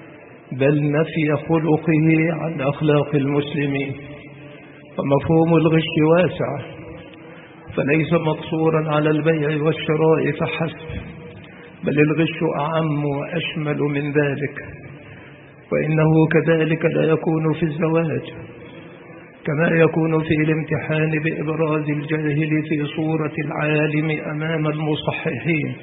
بل نفي خلقه عن أخلاق المسلمين. فمفهوم الغش واسع، فليس مقصورا على البيع والشراء فحسب، بل الغش أعم وأشمل من ذلك. وإنه كذلك لا يكون في الزواج، كما يكون في الامتحان بإبراز الجاهل في صورة العالم أمام المصححين،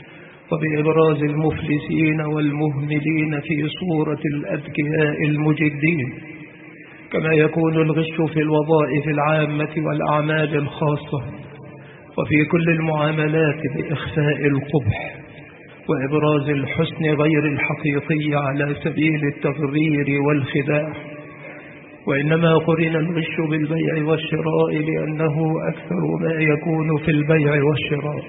وبإبراز المفلسين والمهملين في صورة الأذكياء المجدين، كما يكون الغش في الوظائف العامة والأعمال الخاصة، وفي كل المعاملات بإخفاء القبح وإبراز الحسن غير الحقيقي على سبيل التغرير والخداع. وإنما قرن الغش بالبيع والشراء لأنه أكثر ما يكون في البيع والشراء.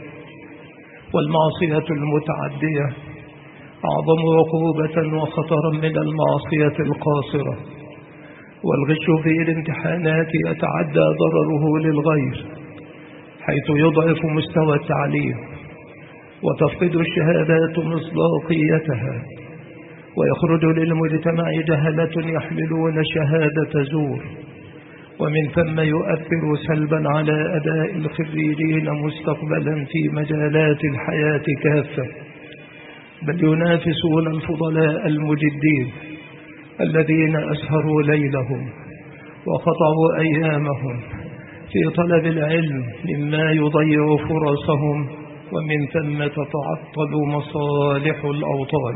والمعصية المتعدية أعظم عقوبة وخطرا من المعصية القاصرة. والغش في الامتحانات يتعدى ضرره للغير، حيث يضعف مستوى التعليم وتفقد الشهادات مصداقيتها، ويخرج للمجتمع جهلة يحملون شهادة زور، ومن ثم يؤثر سلبا على أداء الخريجين مستقبلا في مجالات الحياة كافة، بل ينافسون الفضلاء المجدين الذين أسهروا ليلهم وقطعوا أيامهم في طلب العلم، مما يضيع فرصهم، ومن ثم تتعطل مصالح الأوطان.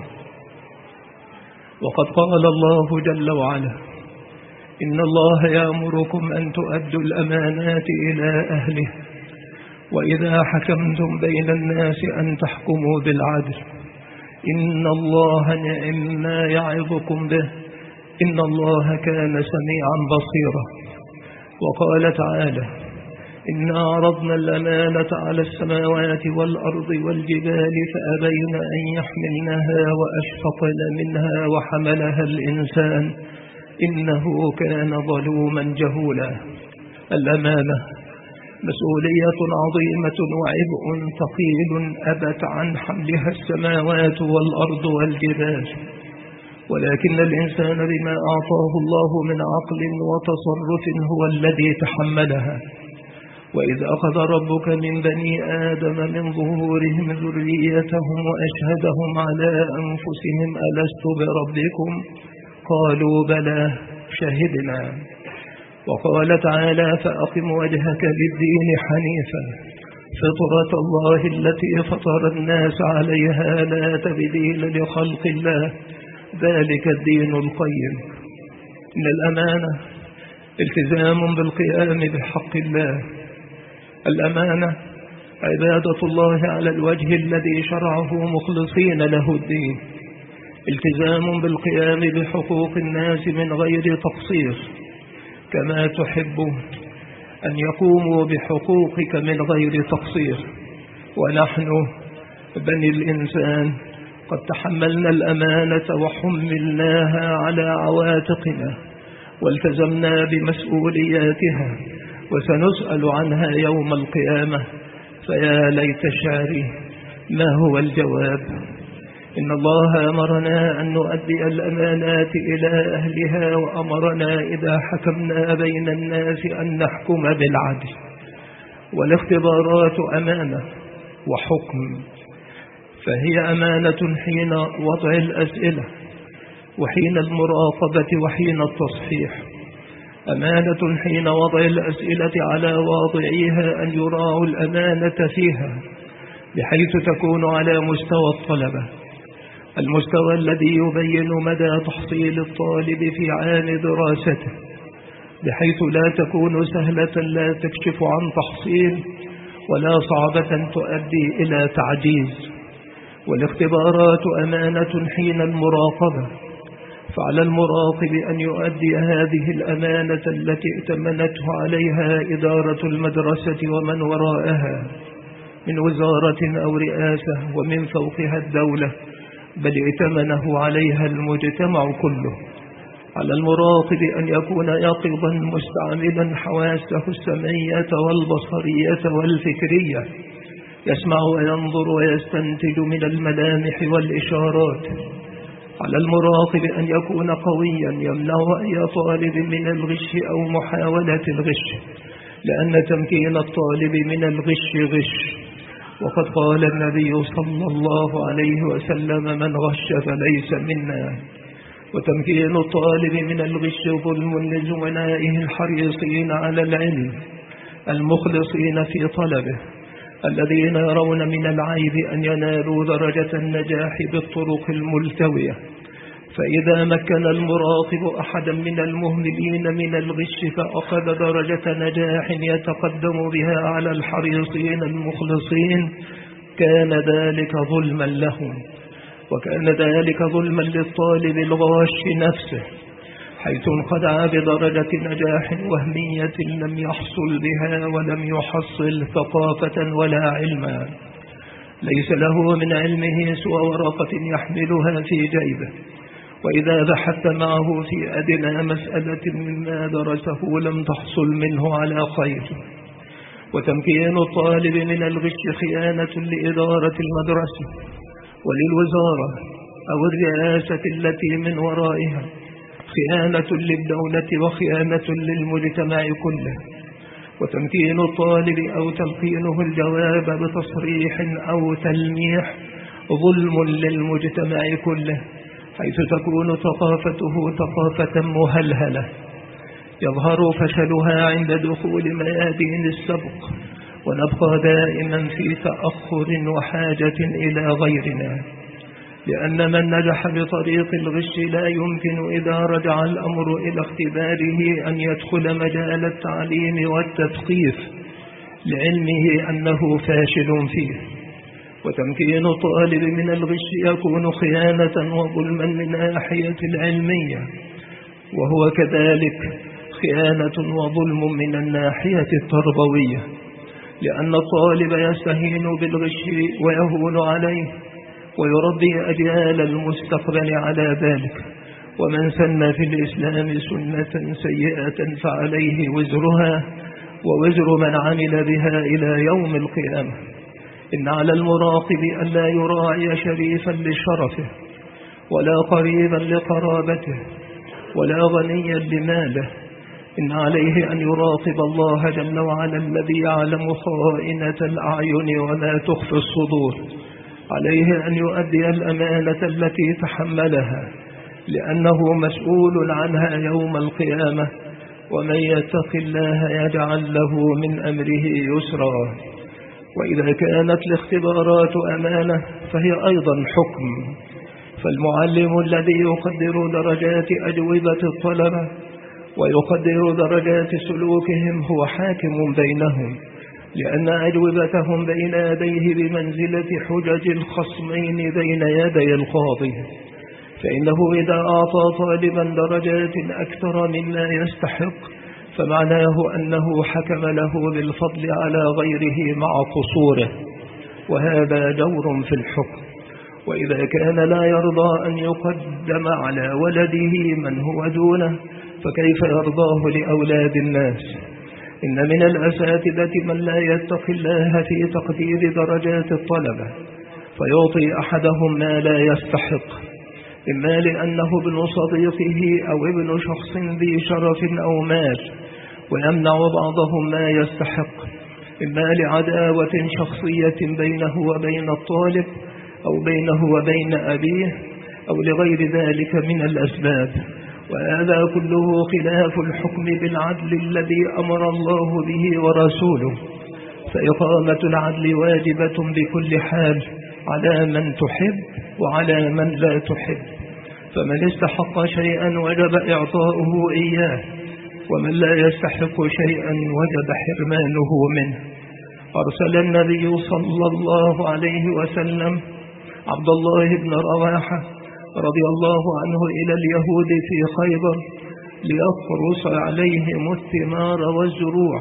وقد قال الله جل وعلا: إن الله يأمركم أن تؤدوا الأمانات إلى أهله، وإذا حكمتم بين الناس أن تحكموا بالعدل، إن الله نعم ما يعظكم به، إن الله كان سميعا بصيرا. وقال تعالى: إنا عرضنا الأمانة على السماوات والأرض والجبال فأبين أن يحملنها وأشفقن منها وحملها الإنسان إنه كان ظلوما جهولا. الأمانة مسؤولية عظيمة وعبء ثقيل أبت عن حملها السماوات والأرض والجبال، ولكن الإنسان بما أعطاه الله من عقل وتصرف هو الذي تحملها. وإذ أخذ ربك من بني آدم من ظهورهم ذريتهم وأشهدهم على أنفسهم ألست بربكم؟ قالوا بلى شهدنا. وقال تعالى: فأقم وجهك للدين حنيفا فطرة الله التي فطر الناس عليها لا تبديل لخلق الله ذلك الدين القيم. إن الأمانة التزام بالقيام بحق الله. الأمانة عبادة الله على الوجه الذي شرعه مخلصين له الدين، التزام بالقيام بحقوق الناس من غير تقصير، كما تحب أن يقوموا بحقوقك من غير تقصير. ونحن بني الإنسان قد تحملنا الأمانة وحملناها على عواتقنا والتزمنا بمسؤولياتها، وسنسأل عنها يوم القيامة. فيا ليت شعري ما هو الجواب؟ إن الله أمرنا أن نؤدي الأمانات إلى أهلها، وأمرنا إذا حكمنا بين الناس أن نحكم بالعدل. والاختبارات أمانة وحكم، فهي أمانة حين وضع الأسئلة وحين المراقبة وحين التصحيح، أمانة حين وضع الأسئلة على واضعيها أن يراعوا الأمانة فيها، بحيث تكون على مستوى الطلبة، المستوى الذي يبين مدى تحصيل الطالب في عام دراسته، بحيث لا تكون سهلة لا تكشف عن تحصيل ولا صعبة تؤدي إلى تعجيز. والاختبارات أمانة حين المراقبة، فعلى المراقب أن يؤدي هذه الأمانة التي ائتمنته عليها إدارة المدرسة ومن وراءها من وزارة أو رئاسة ومن فوقها الدولة، بل ائتمنه عليها المجتمع كله. على المراقب أن يكون يقظا مستعملا حواسه السمعية والبصرية والفكرية، يسمع وينظر ويستنتج من الملامح والإشارات. على المراقب أن يكون قويا يمنع أي طالب من الغش أو محاولة الغش، لأن تمكين الطالب من الغش غش. وقد قال النبي صلى الله عليه وسلم: من غش فليس منا. وتمكين الطالب من الغش ظلم لزملائه الحريصين على العلم المخلصين في طلبه، الذين يرون من العيب أن ينالوا درجة النجاح بالطرق الملتوية. فإذا مكن المراقب أحدا من المهملين من الغش فأخذ درجة نجاح يتقدم بها على الحريصين المخلصين، كان ذلك ظلما لهم، وكان ذلك ظلما للطالب الغاش نفسه، حيث انخدع بدرجة نجاح وهمية لم يحصل بها ولم يحصل ثقافة ولا علما، ليس له من علمه سوى ورقة يحملها في جيبه، وإذا بحثت معه في أدنى مسألة مما درسه لم تحصل منه على خير. وتمكين الطالب من الغش خيانة لإدارة المدرسة وللوزارة أو الرئاسة التي من ورائها، خيانة للدولة وخيانة للمجتمع كله. وتمكين الطالب أو تلقينه الجواب بتصريح أو تلميح ظلم للمجتمع كله، حيث تكون ثقافته ثقافة مهلهلة يظهر فشلها عند دخول ميادين السبق، ونبقى دائما في تأخر وحاجة إلى غيرنا، لأن من نجح بطريق الغش لا يمكن إذا رجع الأمر إلى اختباره أن يدخل مجال التعليم والتثقيف لعلمه أنه فاشل فيه. وتمكين الطالب من الغش يكون خيانة وظلما من ناحية العلمية، وهو كذلك خيانة وظلم من الناحية التربوية، لأن الطالب يستهين بالغش ويهون عليه ويربي أجيال المستقبل على ذلك. ومن سن في الإسلام سنة سيئة فعليه وزرها ووزر من عمل بها إلى يوم القيامة. إن على المراقب أن لا يراعي شريفا لشرفه، ولا قريبا لقرابته، ولا غنيا لماله. إن عليه أن يراقب الله جل وعلا الذي يعلم خائنة الأعين وما تخفي الصدور. عليه أن يؤدي الأمانة التي تحملها، لأنه مسؤول عنها يوم القيامة. ومن يتق الله يجعل له من أمره يسرا. وإذا كانت الاختبارات أمانة فهي أيضا حكم، فالمعلم الذي يقدر درجات أجوبة الطلبة ويقدر درجات سلوكهم هو حاكم بينهم، لأن أجوبتهم بين يديه بمنزلة حجج الخصمين بين يدي القاضي، فإنه إذا أعطى طالبا درجات أكثر مما يستحق فمعناه أنه حكم له بالفضل على غيره مع قصوره، وهذا جور في الحكم. وإذا كان لا يرضى أن يقدم على ولده من هو دونه فكيف يرضاه لأولاد الناس؟ إن من الأساتذة من لا يتقي الله في تقدير درجات الطلبة فيعطي أحدهم ما لا يستحق، إما لأنه ابن صديقه أو ابن شخص ذي شرف أو مال، ويمنع بعضهم ما يستحق، إما لعداوة شخصية بينه وبين الطالب أو بينه وبين أبيه أو لغير ذلك من الأسباب. وهذا كله خلاف الحكم بالعدل الذي أمر الله به ورسوله، فإقامة العدل واجبة بكل حال على من تحب وعلى من لا تحب، فمن استحق شيئا وجب إعطاؤه إياه، ومن لا يستحق شيئا وجب حرمانه منه. أرسل النبي صلى الله عليه وسلم عبد الله بن رواحة رضي الله عنه إلى اليهود في خيبر ليقرص عليهم الثمار والزروع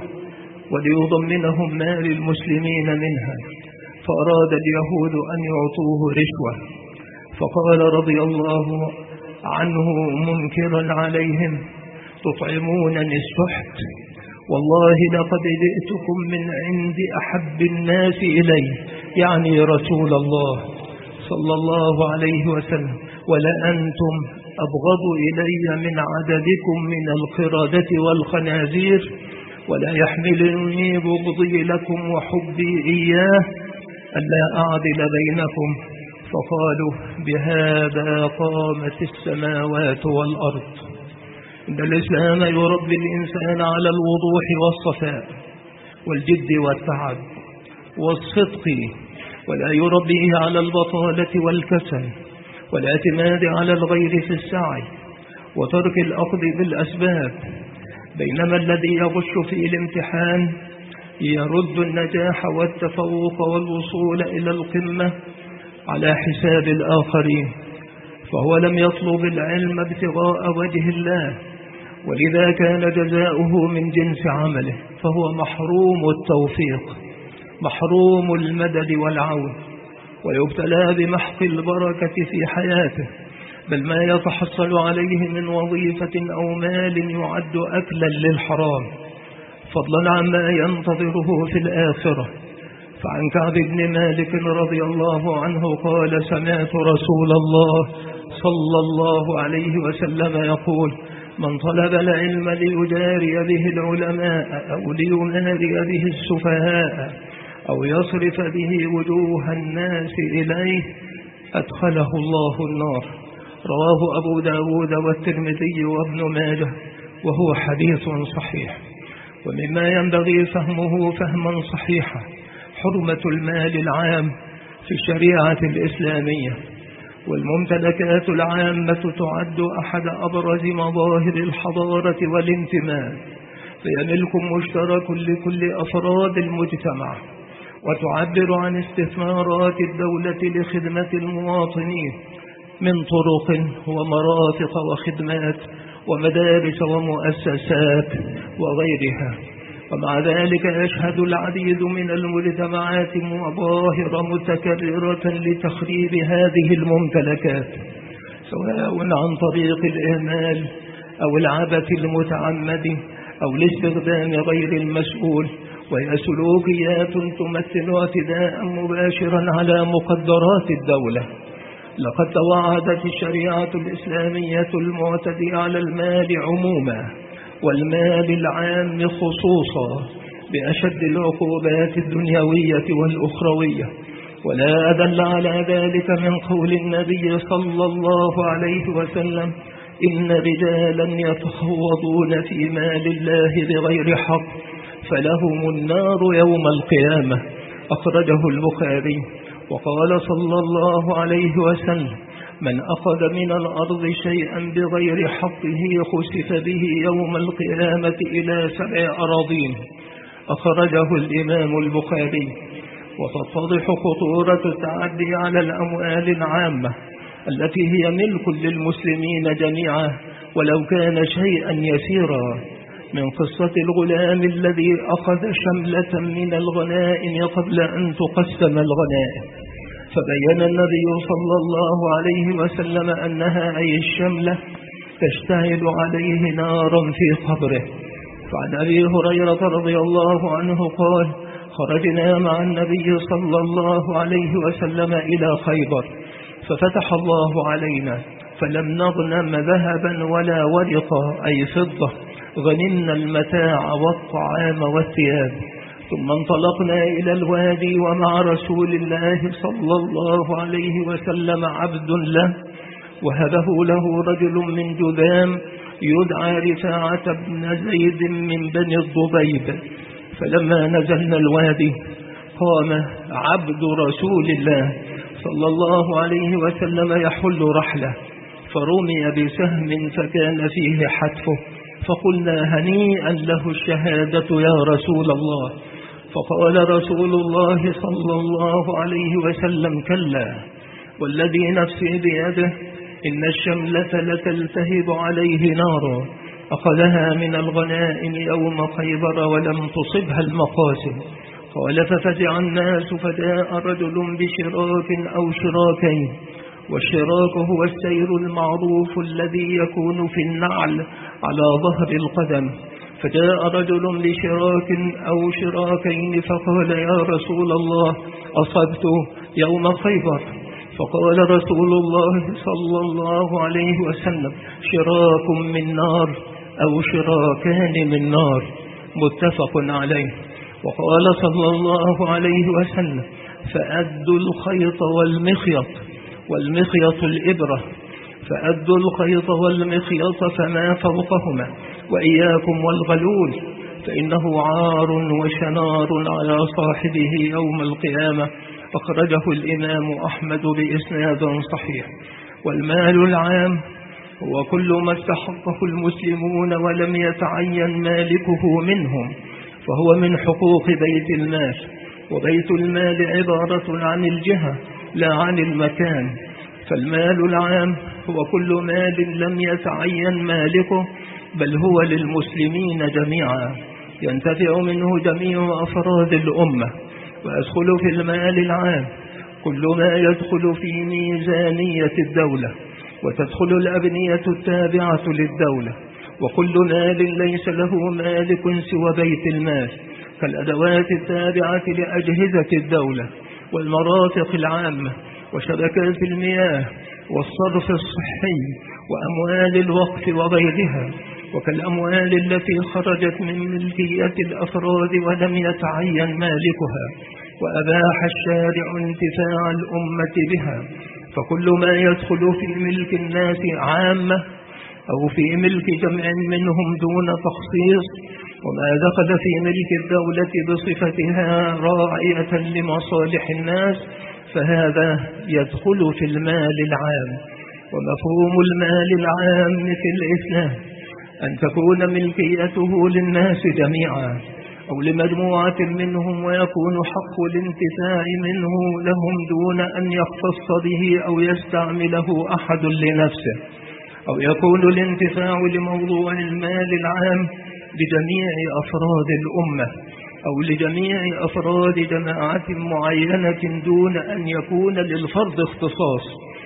وليضمنهم مال المسلمين منها، فأراد اليهود أن يعطوه رشوة، فقال رضي الله عنه منكرا عليهم: تطعمونني السحت؟ والله لقد جئتكم من عند أحب الناس إلي، يعني رسول الله صلى الله عليه وسلم، ولأنتم أبغض إلي من عددكم من القردة والخنازير، ولا يحملني بغضي لكم وحبي إياه ألا أعدل بينكم. فقالوا: بهذا قامت السماوات والأرض. إن الإسلام يربي الإنسان على الوضوح والصفاء والجد والتعب والصدق، ولا يربيه على البطالة والكسل والاعتماد على الغير في السعي وترك الأخذ بالأسباب، بينما الذي يغش في الامتحان يرد النجاح والتفوق والوصول إلى القمة على حساب الآخرين، فهو لم يطلب العلم ابتغاء وجه الله، ولذا كان جزاؤه من جنس عمله، فهو محروم التوفيق، محروم المدد والعون، ويبتلى بمحق البركة في حياته، بل ما يتحصل عليه من وظيفة أو مال يعد أكلا للحرام، فضلا عما ينتظره في الآخرة. فعن كعب بن مالك رضي الله عنه قال: سمعت رسول الله صلى الله عليه وسلم يقول: من طلب العلم ليجاري به العلماء أو ليماري به السفهاء أو يصرف به وجوه الناس إليه أدخله الله النار. رواه أبو داود والترمذي وابن ماجه، وهو حديث صحيح. ومما ينبغي فهمه فهما صحيحا حرمة المال العام في الشريعة الإسلامية، والممتلكات العامة تعد أحد أبرز مظاهر الحضارة والانتماء، فهي ملك مشترك لكل أفراد المجتمع، وتعبر عن استثمارات الدولة لخدمة المواطنين من طرق ومرافق وخدمات ومدارس ومؤسسات وغيرها. ومع ذلك يشهد العديد من المجتمعات مظاهر متكررة لتخريب هذه الممتلكات، سواء عن طريق الإهمال أو العبث المتعمد أو الاستخدام غير المسؤول، وهي سلوكيات تمثل اعتداء مباشرا على مقدرات الدولة. لقد توعدت الشريعة الإسلامية المعتدي على المال عموما والمال العام خصوصا بأشد العقوبات الدنيوية والأخروية، ولا أدل على ذلك من قول النبي صلى الله عليه وسلم: إن رجالا يتخوضون في مال الله بغير حق فلهم النار يوم القيامة. أخرجه البخاري. وقال صلى الله عليه وسلم: من أخذ من الأرض شيئا بغير حقه خسف به يوم القيامة إلى سبع أراضين. أخرجه الإمام البخاري. وتتضح خطورة التعدي على الأموال العامة التي هي ملك للمسلمين جميعا ولو كان شيئا يسيرا، من قصة الغلام الذي أخذ شملة من الغنائم قبل أن تقسم الغنائم، فبين النبي صلى الله عليه وسلم أنها أي الشملة تشتعل عليه نارا في قبره. فعن أبي هريرة رضي الله عنه قال: خرجنا مع النبي صلى الله عليه وسلم إلى خيبر، ففتح الله علينا فلم نغنم ذهبا ولا ورقا أي فضة، غنمنا المتاع والطعام والثياب. ثم انطلقنا إلى الوادي ومع رسول الله صلى الله عليه وسلم عبد له، وهبه له رجل من جذام يدعى رفاعة بن زيد من بني الضبيب. فلما نزلنا الوادي قام عبد رسول الله صلى الله عليه وسلم يحل رحله، فرمي بسهم فكان فيه حتفه، فقلنا: هنيئا له الشهادة يا رسول الله. فقال رسول الله صلى الله عليه وسلم: كلا، والذي نفسي بيده إن الشملة لتلتهب عليه نارا، أخذها من الغنائم يوم خيبر ولم تصبها المقاسم. قال: ففزع الناس، فجاء رجل بشراك أو شراكين، والشراك هو السير المعروف الذي يكون في النعل على ظهر القدم. فجاء رجل بشراك أو شراكين فقال: يا رسول الله، أصبت يوم خيبر. فقال رسول الله صلى الله عليه وسلم: شراك من نار أو شراكان من نار، متفق عليه. وقال صلى الله عليه وسلم: فأدوا الخيط والمخيط، والمخيط الإبرة، فأدوا الخيط والمخيط فما فوقهما، وإياكم والغلول، فإنه عار وشنار على صاحبه يوم القيامة. أخرجه الإمام أحمد بإسناد صحيح. والمال العام هو كل ما استحقه المسلمون ولم يتعين مالكه منهم، فهو من حقوق بيت المال. وبيت المال عبارة عن الجهة لا عن المكان، فالمال العام هو كل مال لم يتعين مالكه بل هو للمسلمين جميعا، ينتفع منه جميع أفراد الأمة. ويدخل في المال العام كل ما يدخل في ميزانية الدولة، وتدخل الأبنية التابعة للدولة، وكل مال ليس له مالك سوى بيت المال، كالأدوات التابعة لأجهزة الدولة، والمرافق العامة، وشبكات المياه، والصرف الصحي، وأموال الوقف وغيرها، وكالأموال التي خرجت من ملكية الأفراد ولم يتعين مالكها، وأباح الشارع انتفاع الأمة بها. فكل ما يدخل في ملك الناس عامة أو في ملك جمع منهم دون تخصيص، وما دخل في ملك الدولة بصفتها راعية لمصالح الناس، فهذا يدخل في المال العام. ومفهوم المال العام في الإسلام أن تكون ملكيته للناس جميعا أو لمجموعة منهم، ويكون حق الانتفاع منه لهم دون أن يختص به أو يستعمله أحد لنفسه، أو يكون الانتفاع لموضوع المال العام لجميع أفراد الأمة أو لجميع أفراد جماعة معينة دون أن يكون للفرد اختصاص،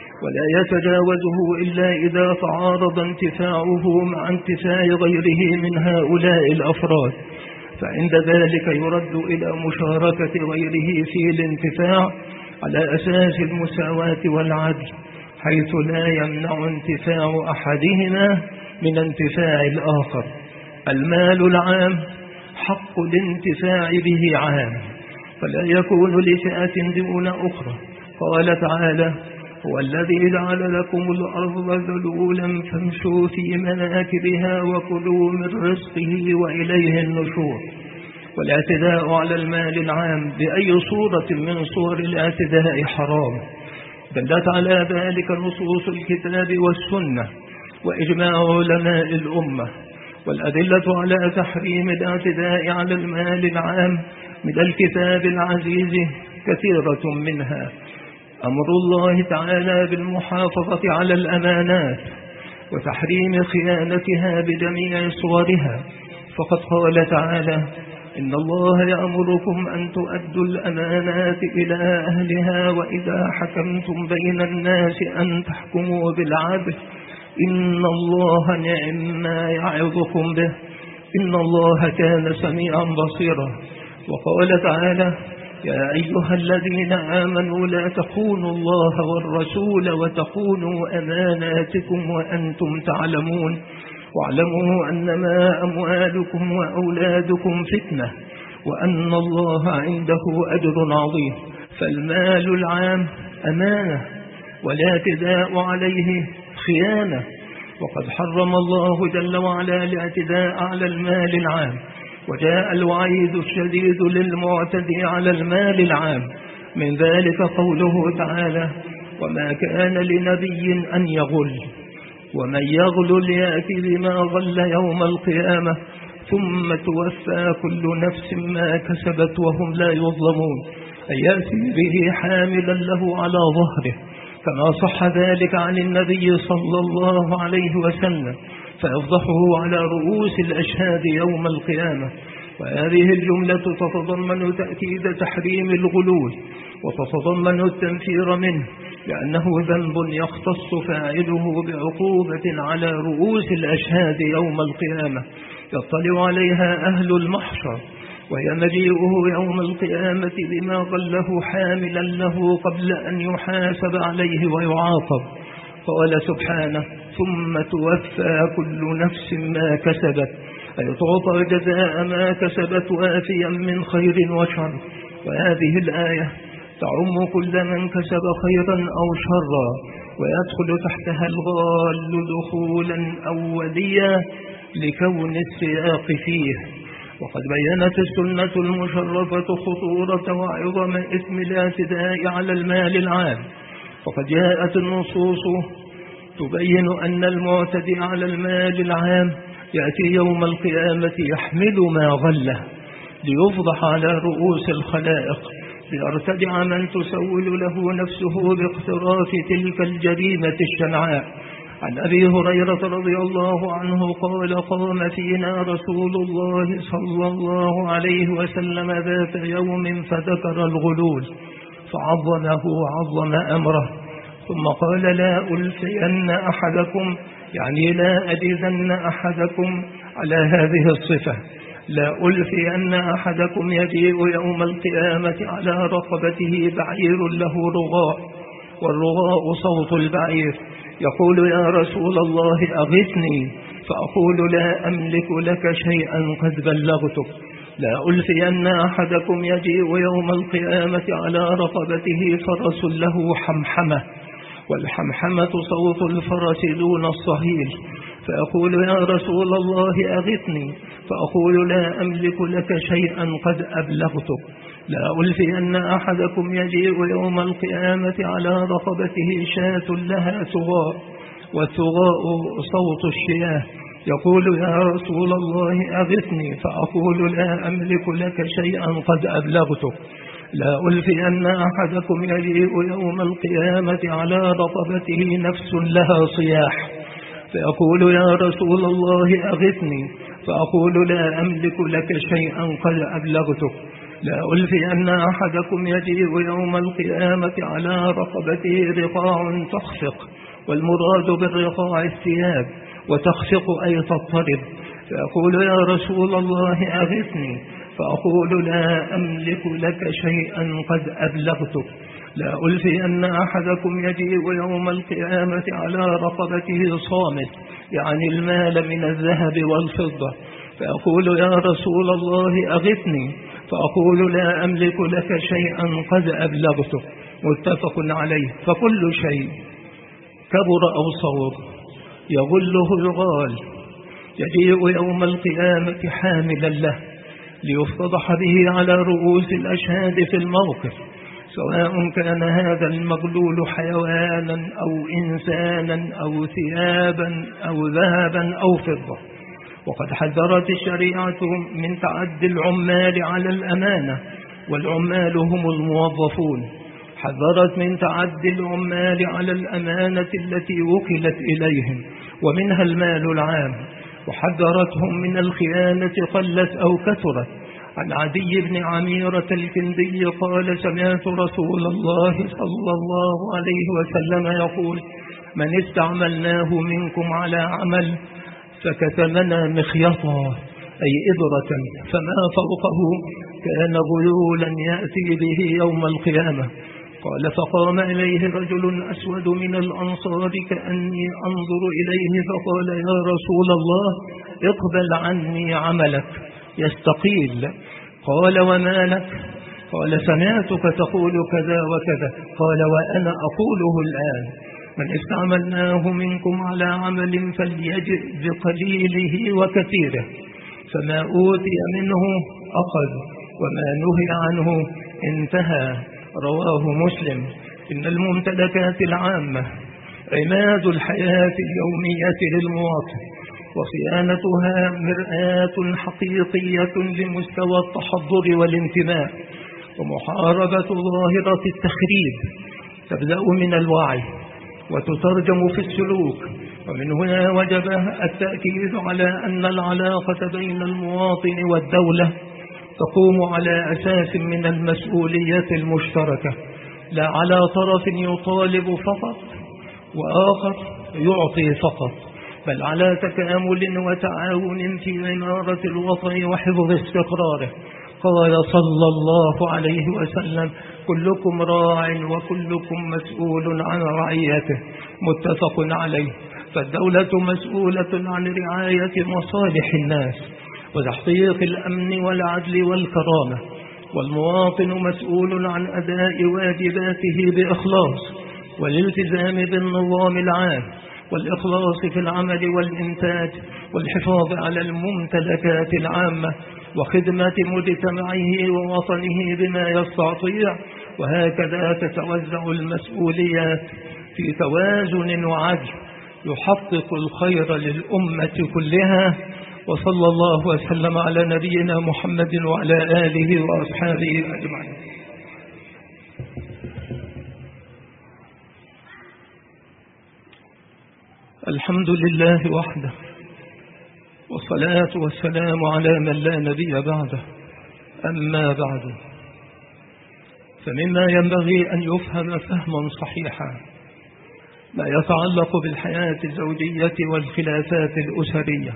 ولا يتجاوزه إلا إذا تعارض انتفاعه مع انتفاع غيره من هؤلاء الأفراد، فعند ذلك يرد إلى مشاركة غيره في الانتفاع على أساس المساواة والعدل، حيث لا يمنع انتفاع أحدهما من انتفاع الآخر. المال العام حق الانتفاع به عام، فلا يكون لفئة دون أخرى. قال تعالى: هو الذي جعل لكم الأرض ذلولا فامشوا في مناكبها وكلوا من رزقه وإليه النشور. والاعتداء على المال العام بأي صورة من صور الاعتداء حرام، دلت على ذلك نصوص الكتاب والسنة وإجماع علماء الأمة. والأدلة على تحريم الاعتداء على المال العام من الكتاب العزيز كثيرة، منها أمر الله تعالى بالمحافظة على الأمانات وتحريم خيانتها بجميع صورها، فقد قال تعالى: إن الله يأمركم أن تؤدوا الأمانات إلى أهلها وإذا حكمتم بين الناس أن تحكموا بالعدل إن الله نعم ما يعظكم به إن الله كان سميعا بصيرا. وقال تعالى: يا أيها الذين آمنوا لا تخونوا الله والرسول وتخونوا أماناتكم وأنتم تعلمون واعلموا أنما أموالكم وأولادكم فتنة وأن الله عنده أجر عظيم. فالمال العام أمانة والاعتداء عليه خيانة، وقد حرم الله جل وعلا الاعتداء على المال العام، وجاء الوعيد الشديد للمعتدي على المال العام، من ذلك قوله تعالى: وما كان لنبي أن يغل ومن يغل يأتي بما غل يوم القيامة ثم توفى كل نفس ما كسبت وهم لا يظلمون، أي يأتي به حاملا له على ظهره، كما صح ذلك عن النبي صلى الله عليه وسلم، فيفضحه على رؤوس الأشهاد يوم القيامة. وهذه الجملة تتضمن تأكيد تحريم الغلول وتتضمن التنفير منه، لأنه ذنب يختص فاعله بعقوبة على رؤوس الأشهاد يوم القيامة يطلع عليها أهل المحشر، وهي مجيئه يوم القيامة بما غله حاملا له قبل أن يحاسب عليه ويعاقب. قال سبحانه: ثم توفى كل نفس ما كسبت، أي تعطى جزاء ما كسبت وافيا من خير وشر. وهذه الآية تعم كل من كسب خيرا أو شرا، ويدخل تحتها الغال دخولا أوليا لكون السياق فيه. وقد بينت السنة المشرفة خطورة وعظم اسم الاعتداء على المال العام، فقد جاءت النصوص تبين أن المعتدي على المال العام يأتي يوم القيامة يحمل ما غله ليفضح على رؤوس الخلائق، ليرتدع من تسول له نفسه باقتراف تلك الجريمة الشنعاء. عن أبي هريرة رضي الله عنه قال: قام فينا رسول الله صلى الله عليه وسلم ذات يوم فذكر الغلول فعظمه وعظم أمره، ثم قال: لا ألفين أحدكم، يعني لا أجدن أحدكم على هذه الصفة، لا ألفين أحدكم يجيء يوم القيامة على رقبته بعير له رغاء، والرغاء صوت البعير، يقول: يا رسول الله أغثني، فأقول: لا أملك لك شيئا قد بلغتك. لا ألفين أحدكم يجيء يوم القيامة على رقبته فرس له حمحمة، والحمحمة صوت الفرس دون الصهيل، فأقول: يا رسول الله أغثني، فأقول: لا أملك لك شيئا قد أبلغتك. لا ألفين أحدكم يجيء يوم القيامة على رقبته شاة لها ثغاء، والثغاء صوت الشياه، يقول: يا رسول الله أغثني، فأقول: لا أملك لك شيئا قد أبلغتك. لا ألفين أحدكم يجيء يوم القيامة على رقبته نفس لها صياح، فيقول: يا رسول الله أغثني، فأقول: لا أملك لك شيئا قد أبلغتك. لا ألفين أحدكم يجيء يوم القيامة على رقبته رقاع تخفق، والمراد بالرقاع الثياب، وتخفق أي تضطرب، فيقول: يا رسول الله أغثني، فأقول: لا أملك لك شيئا قد أبلغتك. لا ألفين أحدكم يجيء يوم القيامة على رقبته صامت، يعني المال من الذهب والفضة، فأقول: يا رسول الله أغثني، فأقول: لا أملك لك شيئا قد أبلغتك. متفق عليه. فكل شيء كبر أو صغر يغله يغال يجيء يوم القيامة حاملا له ليفتضح به على رؤوس الأشهاد في الموقف، سواء كان هذا المغلول حيوانا أو إنسانا أو ثيابا أو ذهبا أو فضة. وقد حذرت الشريعة من تعدي العمال على الأمانة، والعمال هم الموظفون. حذرت من تعدي العمال على الأمانة التي وكلت إليهم ومنها المال العام، وحذرتهم من الخيانة قلت أو كثرت. عن عدي بن عميرة الكندي قال: سمعت رسول الله صلى الله عليه وسلم يقول: من استعملناه منكم على عمل فكتمنا مخيطا، أي إبرة، فما فوقه كان غيولا يأتي به يوم القيامة. قال: فقام إليه رجل أسود من الأنصار كأني أنظر إليه فقال: يا رسول الله، اقبل عني عملك يستقيل. قال: وما لك؟ قال: سمعتك تقول كذا وكذا. قال: وأنا أقوله الآن: من استعملناه منكم على عمل فليجئ بقليله وكثيره، فما أوتي منه أخذ، وما نهي عنه انتهى. رواه مسلم. إن الممتلكات العامة عماد الحياة اليومية للمواطن، وصيانتها مرآة حقيقية لمستوى التحضر والانتماء. ومحاربة ظاهرة التخريب تبدأ من الوعي وتترجم في السلوك. ومن هنا وجب التأكيد على أن العلاقة بين المواطن والدولة تقوم على أساس من المسؤولية المشتركة، لا على طرف يطالب فقط وآخر يعطي فقط، بل على تكامل وتعاون في عمارة الوطن وحفظ استقراره. قال صلى الله عليه وسلم: كلكم راع وكلكم مسؤول عن رعيته، متفق عليه. فالدولة مسؤولة عن رعاية مصالح الناس وتحقيق الأمن والعدل والكرامة، والمواطن مسؤول عن أداء واجباته بإخلاص والالتزام بالنظام العام والإخلاص في العمل والإنتاج والحفاظ على الممتلكات العامة وخدمة مجتمعه ووطنه بما يستطيع. وهكذا تتوزع المسؤوليات في توازن وعدل يحقق الخير للأمة كلها. وصلى الله وسلم على نبينا محمد وعلى آله وأصحابه أجمعين. الحمد لله وحده، والصلاة والسلام على من لا نبي بعده. أما بعد، فمما ينبغي أن يفهم فهما صحيحا ما يتعلق بالحياة الزوجية والخلافات الأسرية،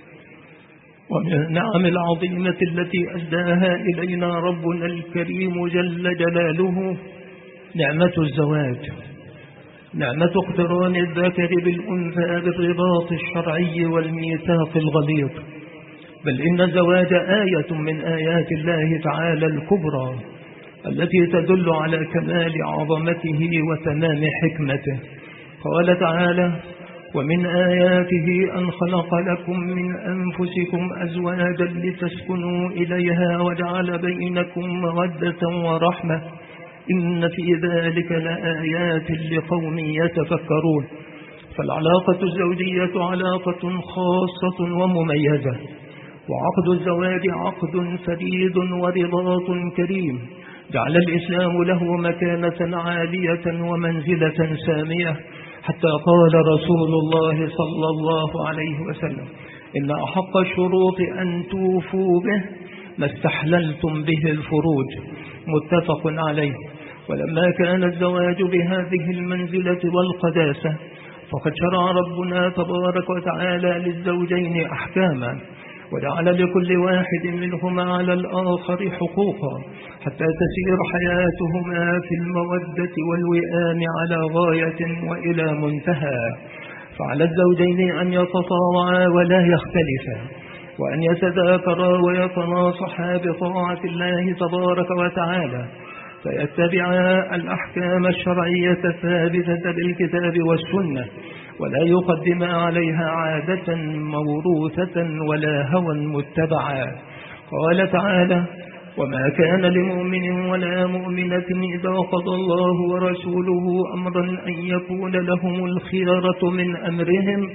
ومن النعم العظيمة التي أسداها إلينا ربنا الكريم جل جلاله نعمة الزواج، نعمة اقتران الذكر بالأنثى بالرباط الشرعي والميثاق الغليظ. بل إن الزواج آية من آيات الله تعالى الكبرى التي تدل على كمال عظمته وتمام حكمته. قال تعالى: ومن آياته أن خلق لكم من أنفسكم أزواجا لتسكنوا إليها وجعل بينكم مودة ورحمة إن في ذلك لآيات لقوم يتفكرون. فالعلاقة الزوجية علاقة خاصة ومميزة، وعقد الزواج عقد فريد ورباط كريم جعل الإسلام له مكانة عالية ومنزلة سامية، حتى قال رسول الله صلى الله عليه وسلم: إن أحق الشروط أن توفوا به ما استحللتم به الفروج، متفق عليه. ولما كان الزواج بهذه المنزلة والقداسة فقد شرع ربنا تبارك وتعالى للزوجين أحكاما، وجعل لكل واحد منهما على الآخر حقوقا حتى تسير حياتهما في المودة والوئام على غاية وإلى منتهى. فعلى الزوجين أن يتطاوعا ولا يختلفا، وأن يتذاكرا ويتناصحا بطاعة الله تبارك وتعالى، فيتبعا الأحكام الشرعية الثابتة بالكتاب والسنة، ولا يقدم عليها عادة موروثة ولا هوى متبعا. قال تعالى: وما كان لمؤمن ولا مؤمنة إذا قضى الله ورسوله أمرا أن يكون لهم الخيرة من أمرهم،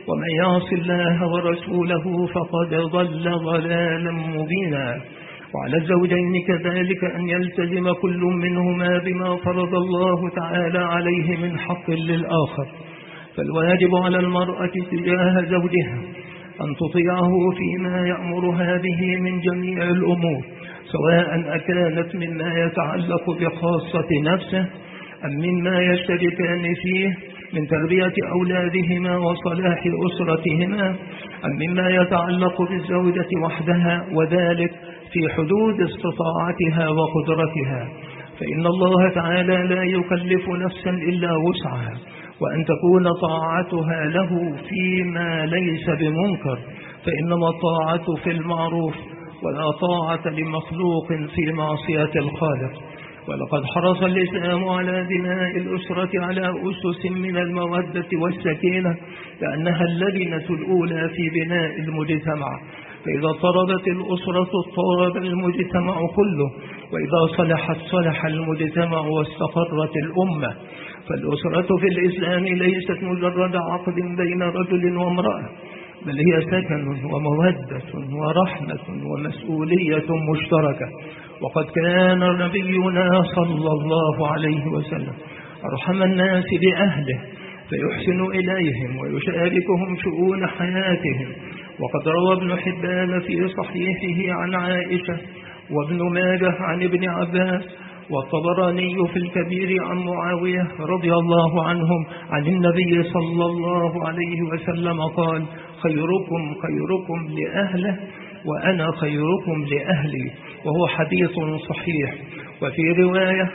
ومن يعص الله ورسوله فقد ضل ضلالا مبينا. وعلى الزوجين كذلك أن يلتزم كل منهما بما فرض الله تعالى عليه من حق للآخر. فالواجب على المرأة تجاه زوجها أن تطيعه فيما يأمرها به من جميع الأمور، سواء أكانت مما يتعلق بخاصة نفسه أم مما يشتركان فيه من تربية أولادهما وصلاح أسرتهما، أم مما يتعلق بالزوجة وحدها، وذلك في حدود استطاعتها وقدرتها، فإن الله تعالى لا يكلف نفسا إلا وسعها، وأن تكون طاعتها له فيما ليس بمنكر، فإنما الطاعة في المعروف ولا طاعة لمخلوق في معصية الخالق. ولقد حرص الإسلام على بناء الأسرة على أسس من المودة والسكينة، لأنها اللبنة الأولى في بناء المجتمع، فإذا اضطربت الأسرة اضطرب المجتمع كله، وإذا صلحت صلح المجتمع واستقرت الأمة. فالأسرة في الإسلام ليست مجرد عقد بين رجل وامرأة، بل هي سكن ومودة ورحمة ومسؤولية مشتركة. وقد كان نبينا صلى الله عليه وسلم أرحم الناس بأهله، فيحسن إليهم ويشاركهم شؤون حياتهم. وقد روى ابن حبان في صحيحه عن عائشة، وابن ماجه عن ابن عباس، والطبراني في الكبير عن معاوية رضي الله عنهم عن النبي صلى الله عليه وسلم قال: خيركم خيركم لأهله وأنا خيركم لأهلي، وهو حديث صحيح. وفي رواية: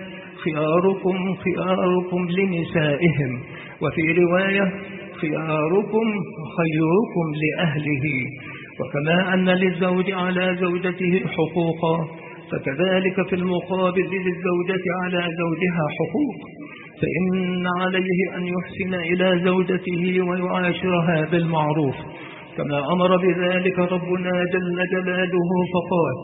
خياركم خياركم لنسائهم، وفي رواية: خياركم خيركم لأهله. وكما أن للزوج على زوجته حقوقا، فكذلك في المقابل للزوجة على زوجها حقوق، فإن عليه أن يحسن إلى زوجته ويعاشرها بالمعروف، كما أمر بذلك ربنا جل جلاله فقال: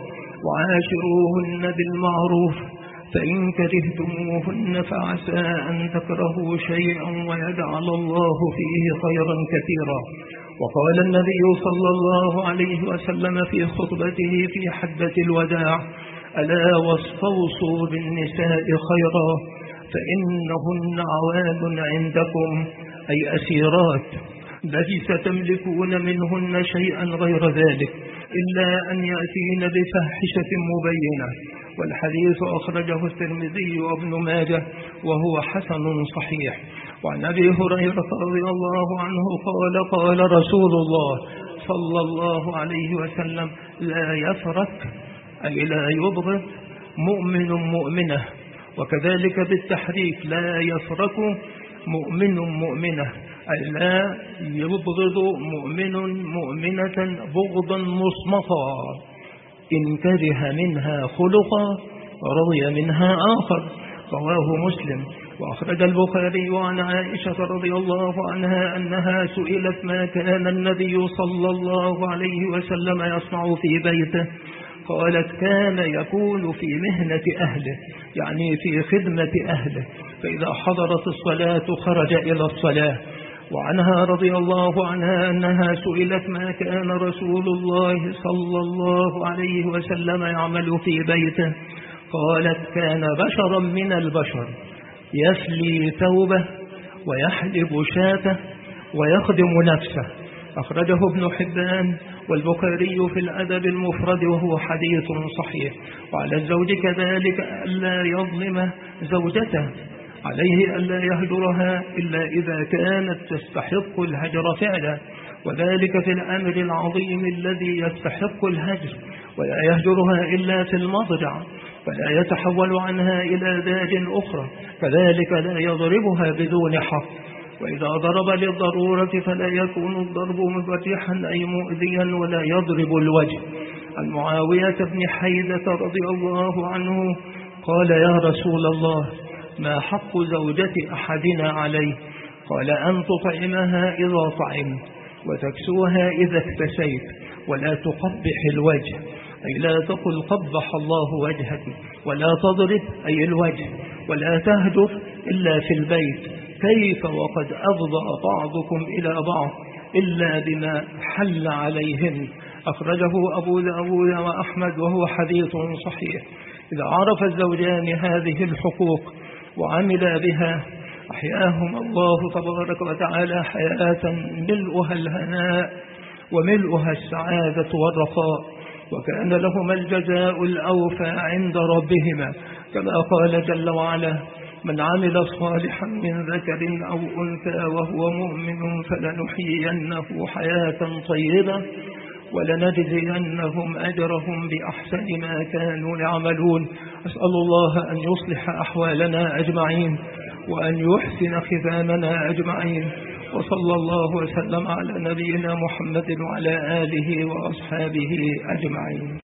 وعاشروهن بالمعروف فإن كرهتموهن فعسى أن تكرهوا شيئا ويجعل الله فيه خيرا كثيرا. وقال النبي صلى الله عليه وسلم في خطبته في حجة الوداع: ألا واستوصوا بالنساء خيرا فإنهن عوان عندكم، أي أسيرات، ليس تملكون منهن شيئا غير ذلك إلا أن يأتين بفاحشة مبينة. والحديث أخرجه الترمذي وابن ماجه وهو حسن صحيح. وعن أبي هريرة رضي الله عنه قال: قال رسول الله صلى الله عليه وسلم: لا يفرق، أي لا يبغض مؤمن مؤمنة. وكذلك بالتحريك: لا يفرق مؤمن مؤمنة، أي لا يبغض مؤمن مؤمنة بغضا مصمتا، إن كره منها خلقا رضي منها آخر. رواه مسلم. وأخرج البخاري عن عائشة رضي الله عنها أنها سئلت ما كان النبي صلى الله عليه وسلم يصنع في بيته، قالت: كان يكون في مهنة أهله، يعني في خدمة أهله، فإذا حضرت الصلاة خرج إلى الصلاة. وعنها رضي الله عنها أنها سئلت ما كان رسول الله صلى الله عليه وسلم يعمل في بيته، قالت: كان بشرا من البشر، يسلي ثوبه ويحلب شاته ويخدم نفسه. أخرجه ابن حبان والبخاري في الأدب المفرد وهو حديث صحيح. وعلى الزوج كذلك ألا يظلم زوجته، عليه ألا يهجرها إلا إذا كانت تستحق الهجر فعلا، وذلك في الأمر العظيم الذي يستحق الهجر، ولا يهجرها إلا في المضجع، ولا يتحول عنها إلى دار أخرى، كذلك لا يضربها بدون حق. وإذا ضرب للضرورة فلا يكون الضرب مبرحا أي مؤذيا، ولا يضرب الوجه. عن معاوية بن حيدة رضي الله عنه قال: يا رسول الله، ما حق زوجة أحدنا عليه؟ قال: أن تطعمها إذا طعمت، وتكسوها إذا اكتسيت، ولا تقبح الوجه، أي لا تقل قبح الله وجهك، ولا تضرب أي الوجه، ولا تهجر إلا في البيت. كيف وقد أفضى بعضكم إلى بعض، إلا بما حل عليهن. أخرجه أبو داود وأحمد وهو حديث صحيح. إذا عرف الزوجان هذه الحقوق وعمل بها أحياهم الله تبارك وتعالى حياة ملؤها الهناء وملؤها السعادة والرخاء، وكان لهما الجزاء الأوفى عند ربهما، كما قال جل وعلا: من عمل صالحا من ذكر أو أنثى وهو مؤمن فلنحيينه حياة طيبة ولنجزينهم أجرهم بأحسن ما كانوا يعملون. أسأل الله أن يصلح أحوالنا أجمعين وأن يحسن ختامنا أجمعين، وصلى الله وسلم على نبينا محمد وعلى آله وأصحابه أجمعين.